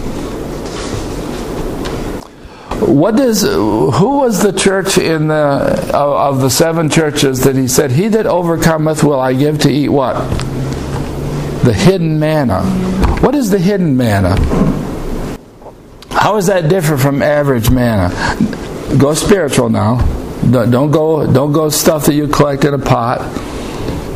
What is? Who was the church in the of, of the seven churches that he said, "He that overcometh will I give to eat what? The hidden manna." What is the hidden manna? How is that different from average manna? Go spiritual now. Don't go. Don't go stuff that you collect in a pot.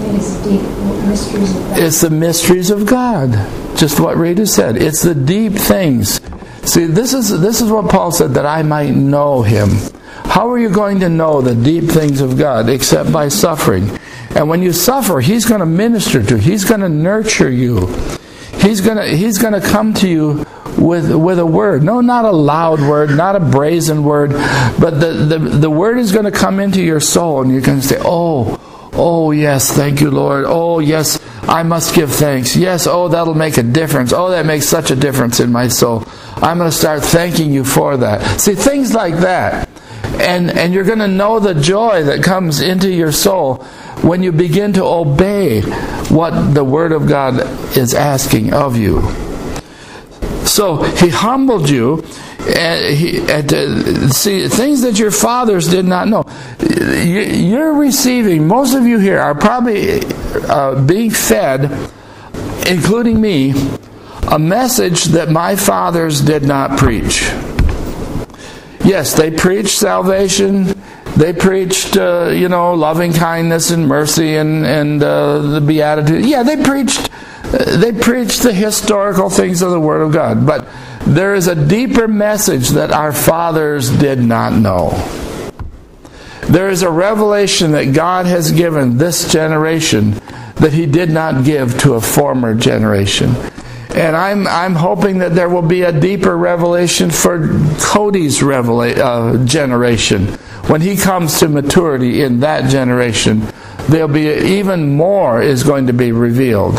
And it's deep mysteries of God. It's the mysteries of God. Just what Rita said. It's the deep things. See, this is this is what Paul said, that I might know Him. How are you going to know the deep things of God except by suffering? And when you suffer, He's going to minister to you. He's going to nurture you. He's going to He's going to come to you with with a word. No, not a loud word, not a brazen word, but the the, the word is going to come into your soul, and you're going to say, "Oh, oh yes, thank you, Lord. Oh yes, I must give thanks. Yes, oh that'll make a difference. Oh, that makes such a difference in my soul. I'm going to start thanking you for that." See, things like that. And and you're going to know the joy that comes into your soul when you begin to obey what the Word of God is asking of you. So He humbled you, and, he, and uh, see, things that your fathers did not know. You're receiving, most of you here are probably uh, being fed, including me, a message that my fathers did not preach. Yes, they preached salvation. They preached, uh, you know, loving kindness and mercy and and uh, the beatitude. Yeah, they preached. Uh, they preached the historical things of the Word of God. But there is a deeper message that our fathers did not know. There is a revelation that God has given this generation that He did not give to a former generation. And I'm I'm hoping that there will be a deeper revelation for Cody's revela- uh, generation. When he comes to maturity in that generation, there'll be even more is going to be revealed.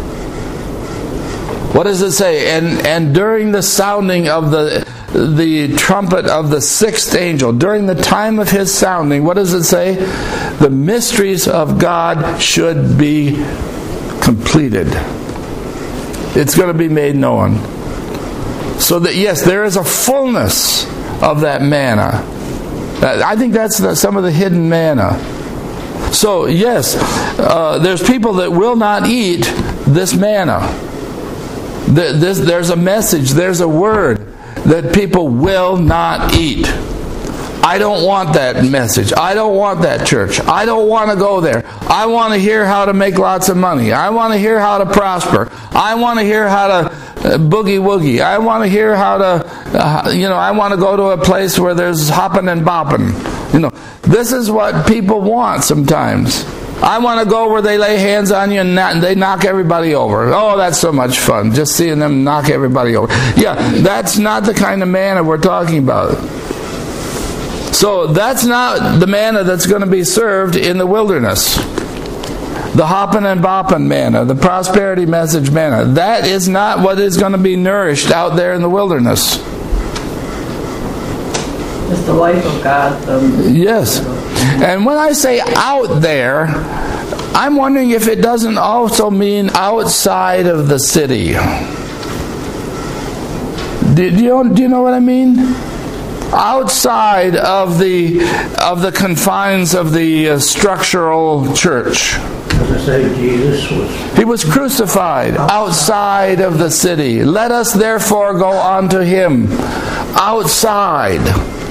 What does it say? And and during the sounding of the the trumpet of the sixth angel, during the time of his sounding, what does it say? The mysteries of God should be completed. It's going to be made known. So that, yes, there is a fullness of that manna. I think that's the, some of the hidden manna. So, yes, uh, there's people that will not eat this manna. The, this, there's a message, there's a word that people will not eat. I don't want that message. I don't want that church. I don't want to go there. I want to hear how to make lots of money. I want to hear how to prosper. I want to hear how to uh, boogie woogie. I want to hear how to, uh, you know, I want to go to a place where there's hopping and bopping. You know, this is what people want sometimes. I want to go where they lay hands on you and, not, and they knock everybody over. Oh, that's so much fun, just seeing them knock everybody over. Yeah, that's not the kind of manna we're talking about. So that's not the manna that's going to be served in the wilderness. The hopping and bopping manna, the prosperity message manna, that is not what is going to be nourished out there in the wilderness. It's the life of God. The Yes. And when I say out there, I'm wondering if it doesn't also mean outside of the city. Do, do, you, do you know what I mean? Outside of the of the confines of the uh, structural church. Does it say Jesus was? He was crucified outside of the city. Let us therefore go unto Him outside.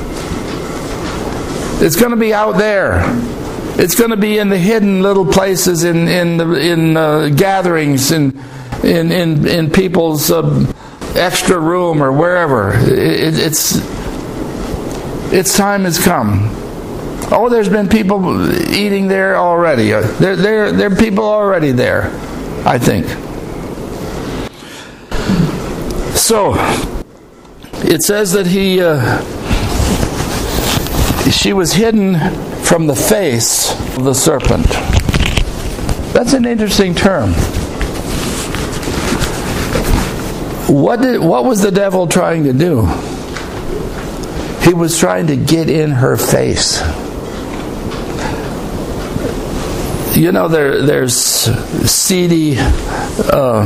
It's going to be out there. It's going to be in the hidden little places, in in the in uh, gatherings, in in in in people's uh, extra room or wherever. It, it's. Its time has come. Oh, there's been people eating there already. There, there, there are people already there, I think. So, it says that he, uh, she was hidden from the face of the serpent. That's an interesting term. What did, what was the devil trying to do? He was trying to get in her face. You know, there there's seedy, uh,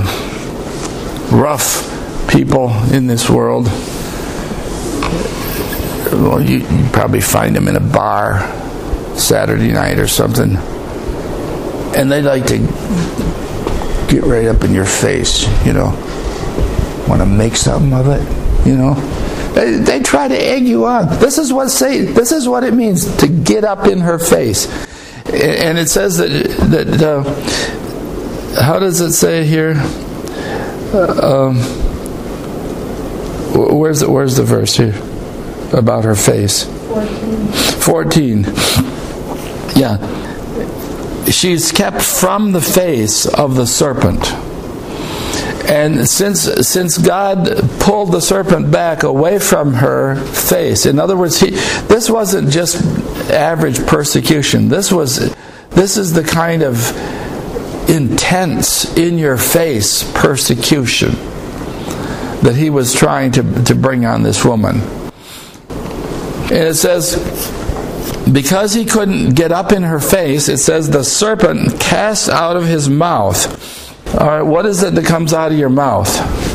rough people in this world. Well, you, you probably find them in a bar Saturday night or something, and they like to get right up in your face. You know, want to make something of it. You know. They, they try to egg you on. This is what Satan, this is what it means to get up in her face. And it says that, that uh, how does it say here? Uh, um, where's, the, where's the verse here? About her face. fourteen. fourteen. Yeah. She's kept from the face of the serpent. And since since God pulled the serpent back away from her face, in other words, he, this wasn't just average persecution. This was this is the kind of intense, in-your-face persecution that he was trying to, to bring on this woman. And it says, because he couldn't get up in her face, it says the serpent cast out of his mouth. All right, what is it that comes out of your mouth?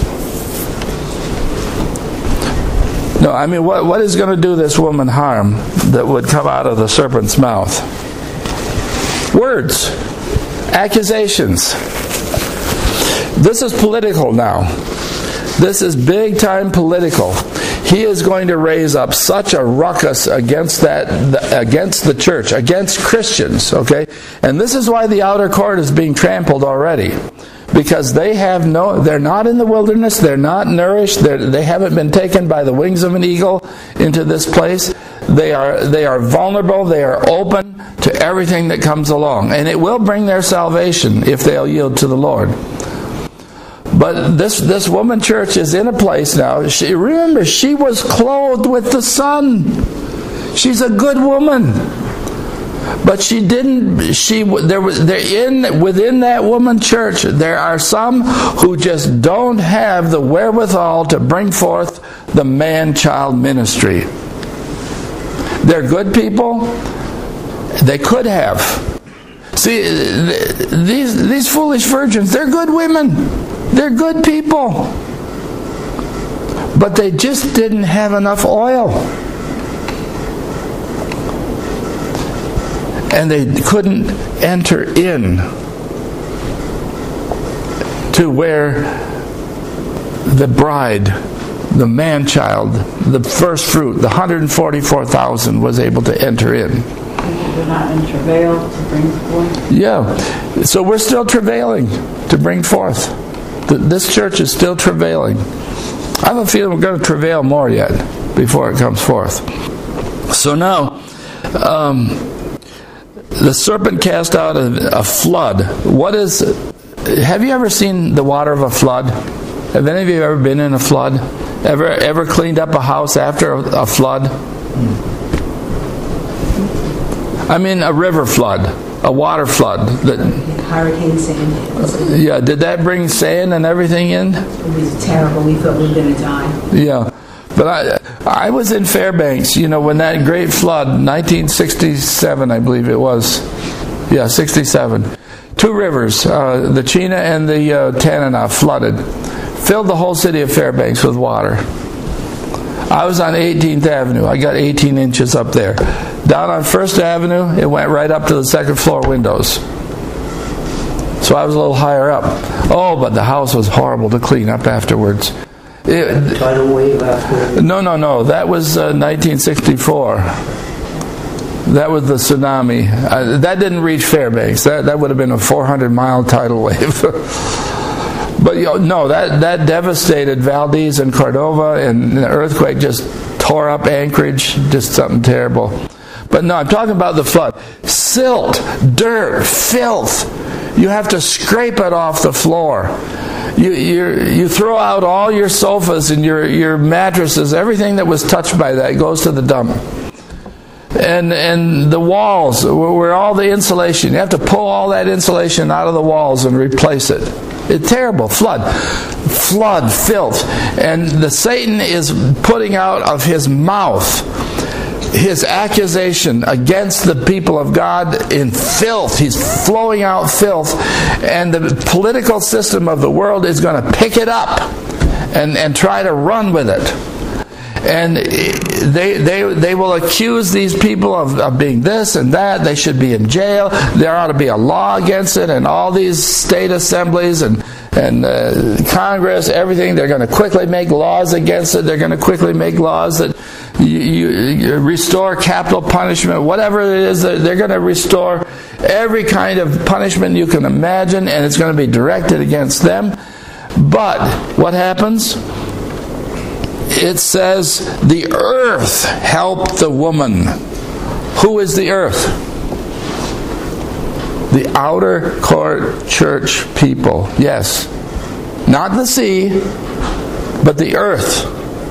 No, I mean, what what is going to do this woman harm that would come out of the serpent's mouth? Words, accusations. This is political now. This is big time political. He is going to raise up such a ruckus against that, against the church, against Christians, okay? And this is why the outer court is being trampled already. Because they have no, they're not in the wilderness, they're not nourished, they're, they haven't been taken by the wings of an eagle into this place. They are, they are vulnerable, they are open to everything that comes along. And it will bring their salvation if they'll yield to the Lord. But this this woman church is in a place now. She, remember, she was clothed with the sun. She's a good woman, but she didn't. She there was there in within that woman church. There are some who just don't have the wherewithal to bring forth the man-child ministry. They're good people. They could have. See, these these foolish virgins. They're good women. They're good people. But they just didn't have enough oil. And they couldn't enter in to where the bride, the man-child, the first fruit, the one hundred forty-four thousand was able to enter in. They're not in travail to bring forth? Yeah. So we're still travailing to bring forth. This church is still travailing. I have a feeling we're going to travail more yet before it comes forth. So now, um, the serpent cast out a, a flood. What is? Have you ever seen the water of a flood? Have any of you ever been in a flood? Ever ever cleaned up a house after a, a flood? I mean, a river flood, a water flood. That, Hurricane Sandy. Yeah, did that bring sand and everything in? It was terrible. We thought we were going to die. Yeah. But I I was in Fairbanks, you know, when that great flood, nineteen sixty-seven, I believe it was. Yeah, sixty-seven. Two rivers, uh, the Chena and the uh, Tanana, flooded. Filled the whole city of Fairbanks with water. I was on eighteenth Avenue. I got eighteen inches up there. Down on First Avenue, it went right up to the second floor windows. So I was a little higher up. Oh, but the house was horrible to clean up afterwards. It, Tidal wave after. no, no, no. That was uh, nineteen sixty-four. That was the tsunami. Uh, that didn't reach Fairbanks. That that would have been a four hundred mile tidal wave. But you know, no, that, that devastated Valdez and Cordova, and the earthquake just tore up Anchorage. Just something terrible. But no, I'm talking about the flood. Silt, dirt, filth. You have to scrape it off the floor. You you you throw out all your sofas and your, your mattresses. Everything that was touched by that goes to the dump. And and the walls, where all the insulation, you have to pull all that insulation out of the walls and replace it. It's terrible. Flood. Flood, filth. And the Satan is putting out of his mouth his accusation against the people of God in filth. He's flowing out filth. And the political system of the world is going to pick it up and, and try to run with it. And they they they will accuse these people of, of being this and that. They should be in jail. There ought to be a law against it. And all these state assemblies and and uh, Congress, everything, they're going to quickly make laws against it. They're going to quickly make laws that you, you, you restore capital punishment, whatever it is. They're, they're going to restore every kind of punishment you can imagine, and it's going to be directed against them. But what happens? It says the earth helped the woman. Who is the earth? The outer court church people. Yes. Not the sea, but the earth.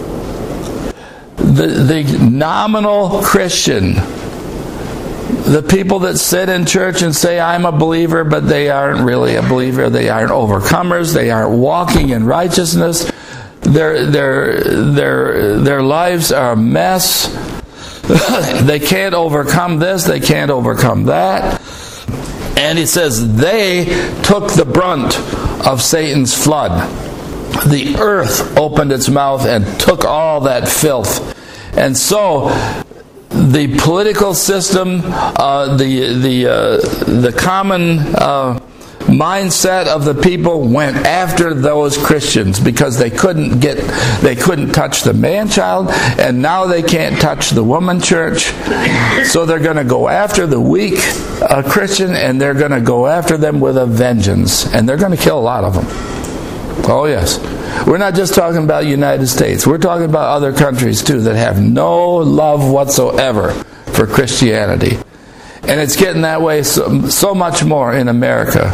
The, the nominal Christian. The people that sit in church and say, I'm a believer, but they aren't really a believer. They aren't overcomers. They aren't walking in righteousness. Their, their, their, their lives are a mess. They can't overcome this. They can't overcome that. And it says they took the brunt of Satan's flood. The earth opened its mouth and took all that filth. And so the political system, uh, the the uh, the common uh, mindset of the people went after those Christians because they couldn't get they couldn't touch the man-child, and now they can't touch the woman church. So they're going to go after the weak uh, Christian, and they're going to go after them with a vengeance, and they're going to kill a lot of them. Oh yes. We're not just talking about the United States. We're talking about other countries too that have no love whatsoever for Christianity. And it's getting that way so, so much more in America.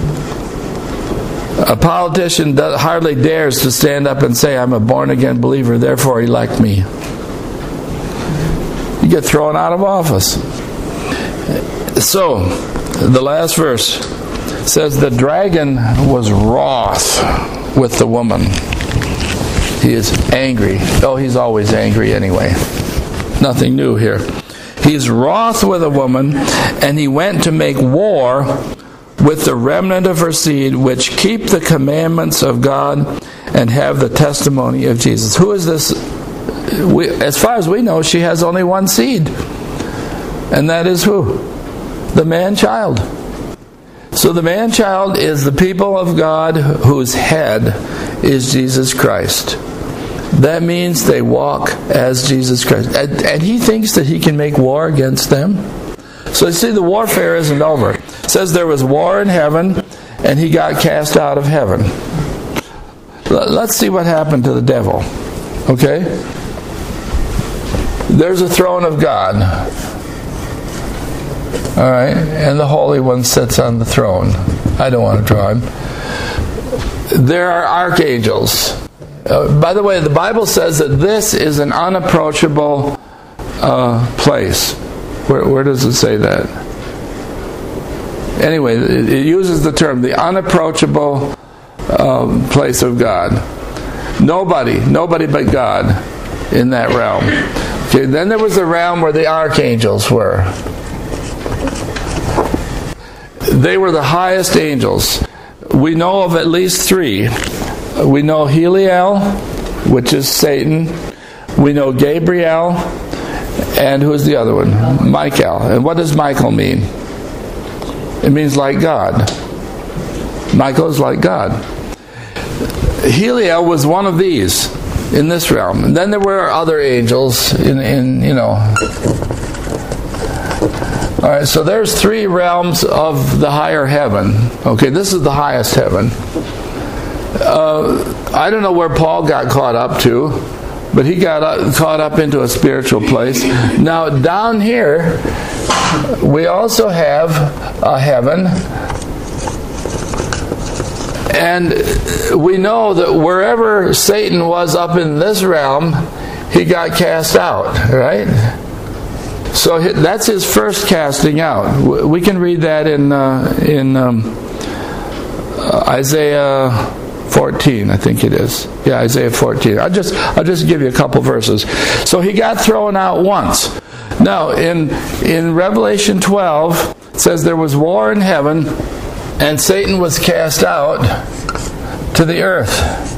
A politician does, hardly dares to stand up and say, I'm a born-again believer, therefore elect me. You get thrown out of office. So, the last verse says, the dragon was wroth with the woman. He is angry. Oh, he's always angry anyway. Nothing new here. He's wroth with a woman, and he went to make war with the remnant of her seed, which keep the commandments of God and have the testimony of Jesus. Who is this? We, as far as we know, she has only one seed. And that is who? The man-child. So the man-child is the people of God whose head is Jesus Christ. That means they walk as Jesus Christ. And, and he thinks that he can make war against them. So you see, the warfare isn't over. It says there was war in heaven, and he got cast out of heaven. Let's see what happened to the devil. Okay? There's a throne of God. All right, and the Holy One sits on the throne. I don't want to draw him. There are archangels. Uh, by the way, the Bible says that this is an unapproachable uh, place. Where, where does it say that? Anyway, it, it uses the term, the unapproachable um, place of God. Nobody, nobody but God in that realm. Okay, then there was the realm where the archangels were. They were the highest angels. We know of at least three. We know Heliel, which is Satan. We know Gabriel. And who's the other one? Michael. And what does Michael mean? It means like God. Michael is like God. Heliel was one of these in this realm. And then there were other angels in, in you know... All right, so there's three realms of the higher heaven. Okay, this is the highest heaven. Uh, I don't know where Paul got caught up to, but he got up, caught up into a spiritual place. Now, down here, we also have a heaven. And we know that wherever Satan was up in this realm, he got cast out, right? So that's his first casting out. We can read that in uh, in um, uh, Isaiah fourteen, I think it is. Yeah, Isaiah fourteen. I'll just I'll just give you a couple verses. So he got thrown out once. Now in in Revelation twelve, it says there was war in heaven, and Satan was cast out to the earth.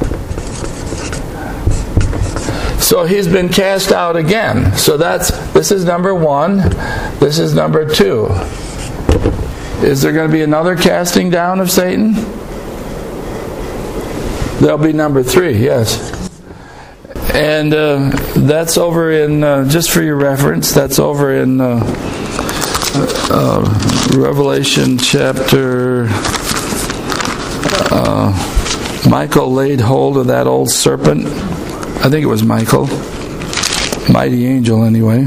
So he's been cast out again. So that's this is number one. This is number two. Is there going to be another casting down of Satan? There'll be number three, yes. And uh, that's over in, uh, just for your reference, that's over in uh, uh, Revelation chapter, uh, Michael laid hold of that old serpent. I think it was Michael. Mighty angel, anyway.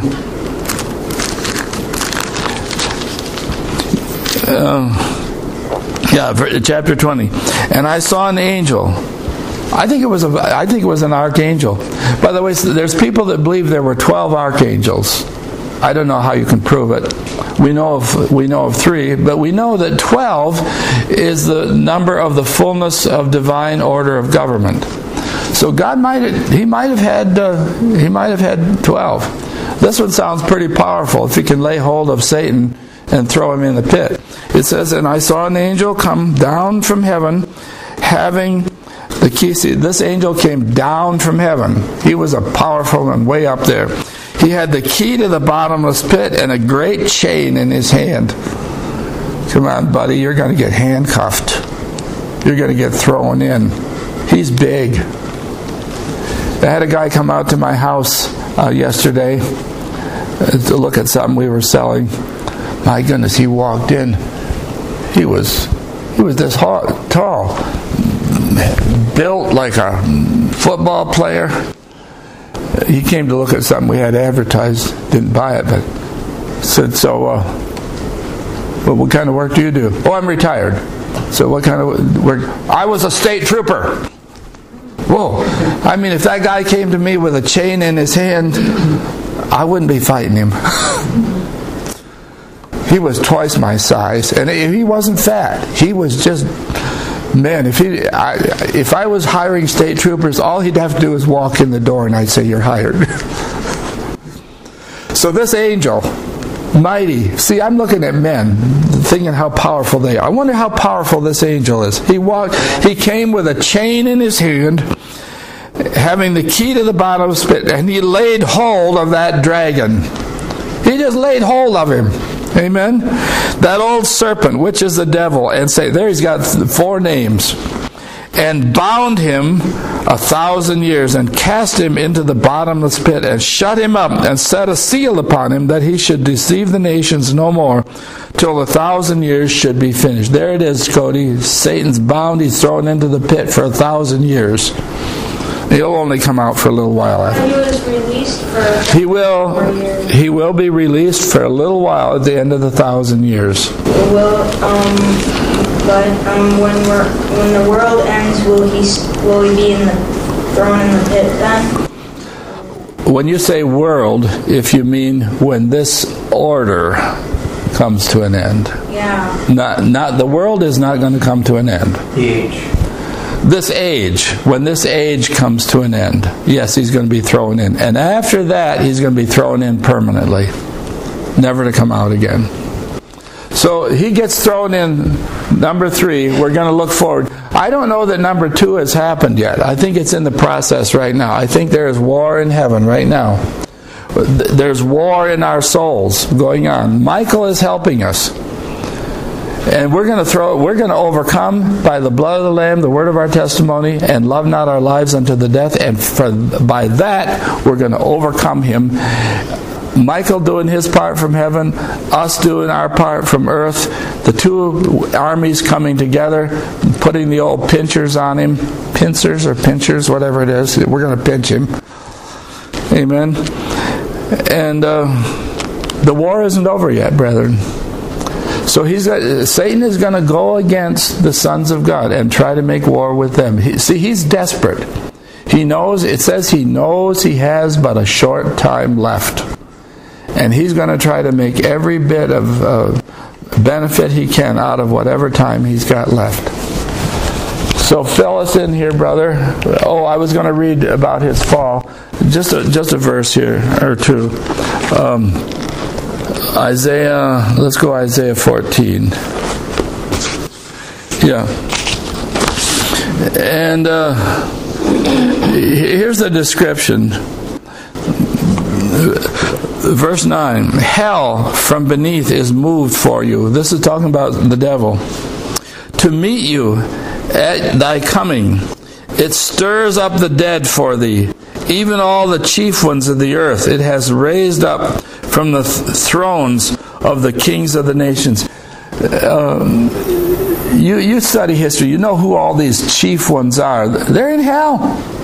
Uh, yeah, chapter twenty. And I saw an angel. I think it was a. I think it was an archangel. By the way, there's people that believe there were twelve archangels. I don't know how you can prove it. We know of we know of three, but we know that twelve is the number of the fullness of divine order of government. So God might have, he might have had uh, he might have had twelve. This one sounds pretty powerful if he can lay hold of Satan and throw him in the pit. It says, and I saw an angel come down from heaven, having the key. See, this angel came down from heaven. He was a powerful one, way up there. He had the key to the bottomless pit and a great chain in his hand. Come on, buddy, you're going to get handcuffed. You're going to get thrown in. He's big. I had a guy come out to my house uh, yesterday to look at something we were selling. My goodness, he walked in. He was he was this tall, built like a football player. He came to look at something we had advertised. Didn't buy it, but said, so, uh, well, what kind of work do you do? Oh, I'm retired. So what kind of work? I was a state trooper. Whoa. I mean, if that guy came to me with a chain in his hand, I wouldn't be fighting him. He was twice my size, and he wasn't fat. He was just, man, if he, I, if I was hiring state troopers, all he'd have to do is walk in the door and I'd say, you're hired. So this angel, mighty. See, I'm looking at men, thinking how powerful they are. I wonder how powerful this angel is. He walked, he came with a chain in his hand, having the key to the bottomless pit, and he laid hold of that dragon. He just laid hold of him. Amen? That old serpent, which is the devil, and say, there he's got four names, and bound him a thousand years, and cast him into the bottomless pit, and shut him up, and set a seal upon him, that he should deceive the nations no more, till the thousand years should be finished. There it is, Cody. Satan's bound. He's thrown into the pit for a thousand years. He'll only come out for a little while. He was released for He will. He will be released for a little while at the end of the thousand years. Will um, but um, when we're when the world ends, will he will he be in the thrown in the pit then? When you say world, if you mean when this order comes to an end. Yeah. Not not the world is not going to come to an end. The age. This age, when this age comes to an end, yes, he's going to be thrown in. And after that, he's going to be thrown in permanently, never to come out again. So he gets thrown in, number three. We're going to look forward. I don't know that number two has happened yet. I think it's in the process right now. I think there is war in heaven right now. There's war in our souls going on. Michael is helping us. And we're going to throw, we're going to overcome by the blood of the Lamb, the word of our testimony, and love not our lives unto the death. And for, by that, we're going to overcome him. Michael doing his part from heaven, us doing our part from earth, the two armies coming together, putting the old pinchers on him, pincers or pinchers, whatever it is. We're going to pinch him. Amen. And uh, the war isn't over yet, brethren. So he's got, Satan is going to go against the sons of God and try to make war with them. He, see, he's desperate. He knows, it says he knows he has but a short time left. And he's going to try to make every bit of uh, benefit he can out of whatever time he's got left. So fill us in here, brother. Oh, I was going to read about his fall. Just a, just a verse here, or two. Um, Isaiah, let's go Isaiah fourteen. Yeah. And uh, here's the description. Verse nine. Hell from beneath is moved for you. This is talking about the devil. To meet you at thy coming. It stirs up the dead for thee. even all the chief ones of the earth. It has raised up from the th- thrones of the kings of the nations. Um, you, you study history. You know who all these chief ones are. They're in hell.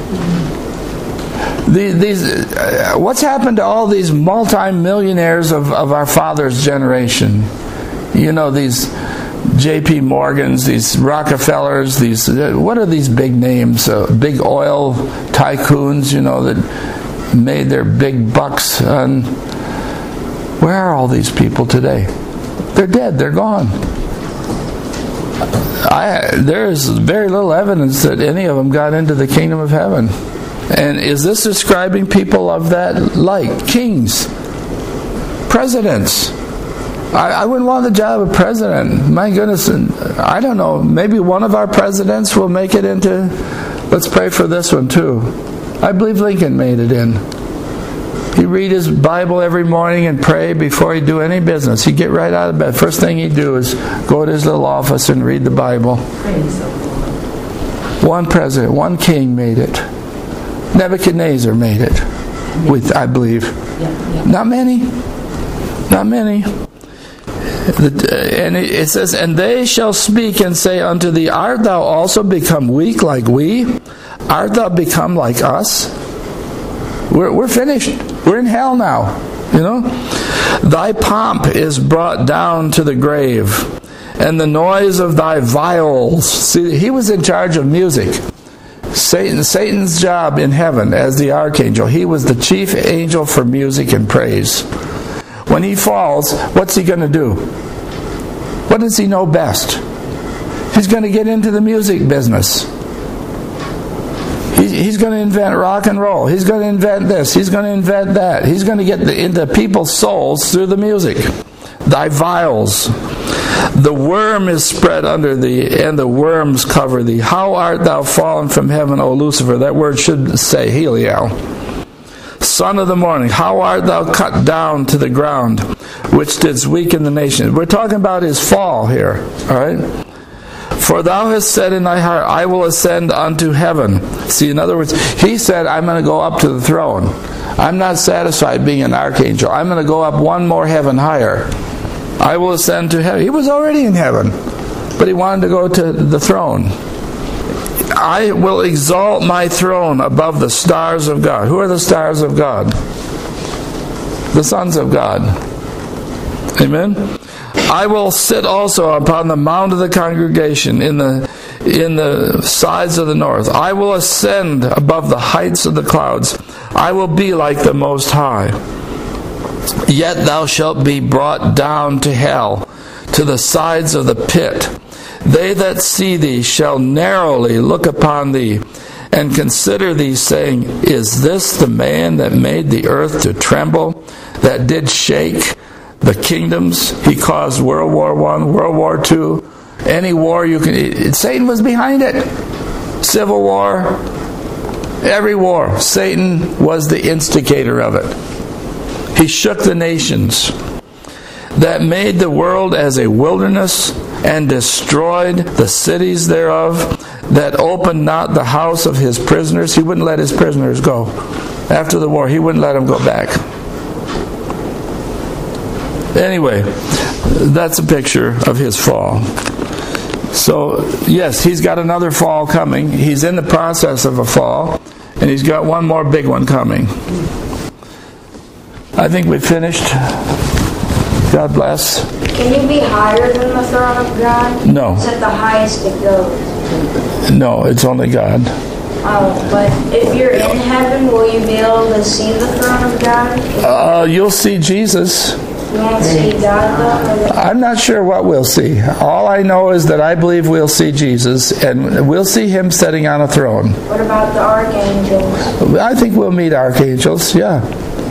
These, these uh, what's happened to all these multi-millionaires of, of our father's generation? You know, these J P Morgans, these Rockefellers, these, uh, what are these big names? Uh, big oil tycoons, you know, that made their big bucks on... Where are all these people today? They're dead. They're gone. I, there is very little evidence that any of them got into the kingdom of heaven. And is this describing people of that like? Kings. Presidents. I, I wouldn't want the job of president. My goodness. I don't know. Maybe one of our presidents will make it into... Let's pray for this one too. I believe Lincoln made it in. He'd read his Bible every morning and pray before he'd do any business. He'd get right out of bed. First thing he'd do is go to his little office and read the Bible. One president, one king made it. Nebuchadnezzar made it, with I believe. Not many. Not many. And it says, and they shall speak and say unto thee, art thou also become weak like we? Art thou become like us? We're, we're finished. We're in hell now. You know? Thy pomp is brought down to the grave, and the noise of thy viols. See, he was in charge of music. Satan, Satan's job in heaven as the archangel. He was the chief angel for music and praise. When he falls, what's he going to do? What does he know best? He's going to get into the music business. He's going to invent rock and roll. He's going to invent this. He's going to invent that. He's going to get into people's souls through the music. Thy viols. The worm is spread under thee, and the worms cover thee. How art thou fallen from heaven, O Lucifer? That word should say Heliel. Son of the morning, how art thou cut down to the ground, which didst weaken the nation? We're talking about his fall here. All right? For thou hast said in thy heart, I will ascend unto heaven. See, in other words, he said, I'm going to go up to the throne. I'm not satisfied being an archangel. I'm going to go up one more heaven higher. I will ascend to heaven. He was already in heaven, but he wanted to go to the throne. I will exalt my throne above the stars of God. Who are the stars of God? The sons of God. Amen? I will sit also upon the mount of the congregation in the in the sides of the north. I will ascend above the heights of the clouds. I will be like the Most High. Yet thou shalt be brought down to hell, to the sides of the pit. They that see thee shall narrowly look upon thee, and consider thee, saying, is this the man that made the earth to tremble, that did shake the kingdoms? He caused World War One, World War Two, any war you can. Satan was behind it. Civil War, every war. Satan was the instigator of it. He shook the nations. That made the world as a wilderness, and destroyed the cities thereof. That opened not the house of his prisoners. He wouldn't let his prisoners go. After the war, he wouldn't let them go back. Anyway, that's a picture of his fall. So, yes, he's got another fall coming. He's in the process of a fall, and he's got one more big one coming. I think we finished. God bless. Can you be higher than the throne of God? No. It's at the highest it goes. No, it's only God. Oh, but if you're in heaven, will you be able to see the throne of God? Uh, you'll see Jesus. You won't see God though? I'm not sure what we'll see. All I know is that I believe we'll see Jesus, and we'll see him sitting on a throne. What about the archangels? I think we'll meet archangels, yeah.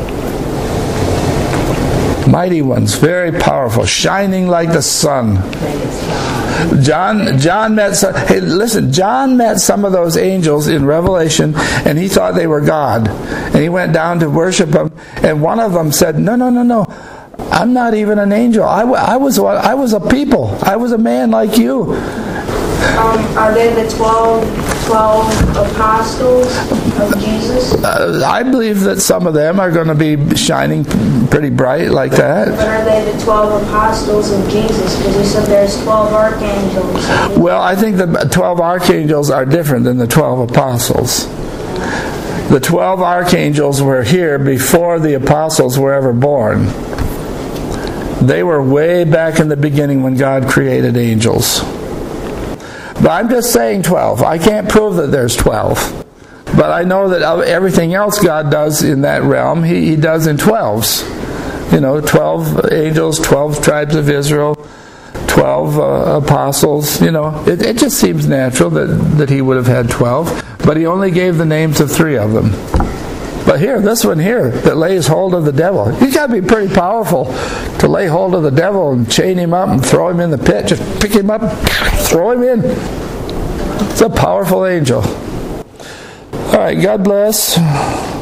Mighty ones, very powerful, shining like the sun. John John met some, hey listen, John met some of those angels in Revelation, and he thought they were God. And he went down to worship them, and one of them said, no, no, no, no. I'm not even an angel. I, I was I was a people. I was a man like you. Um, are they the twelve, twelve apostles of Jesus? Uh, I believe that some of them are going to be shining pretty bright like that. But are they the twelve apostles of Jesus? Because you said there's twelve archangels. Well, I think the twelve archangels are different than the twelve apostles. The twelve archangels were here before the apostles were ever born. They were way back in the beginning when God created angels. But I'm just saying twelve. I can't prove that there's twelve. But I know that everything else God does in that realm, He, he does in twelves. You know, twelve angels, twelve tribes of Israel, twelve uh, apostles. You know, it, it just seems natural that, that He would have had twelve. But He only gave the names of three of them. But here, this one here, that lays hold of the devil. He's got to be pretty powerful to lay hold of the devil and chain him up and throw him in the pit. Just pick him up, throw him in. It's a powerful angel. All right, God bless.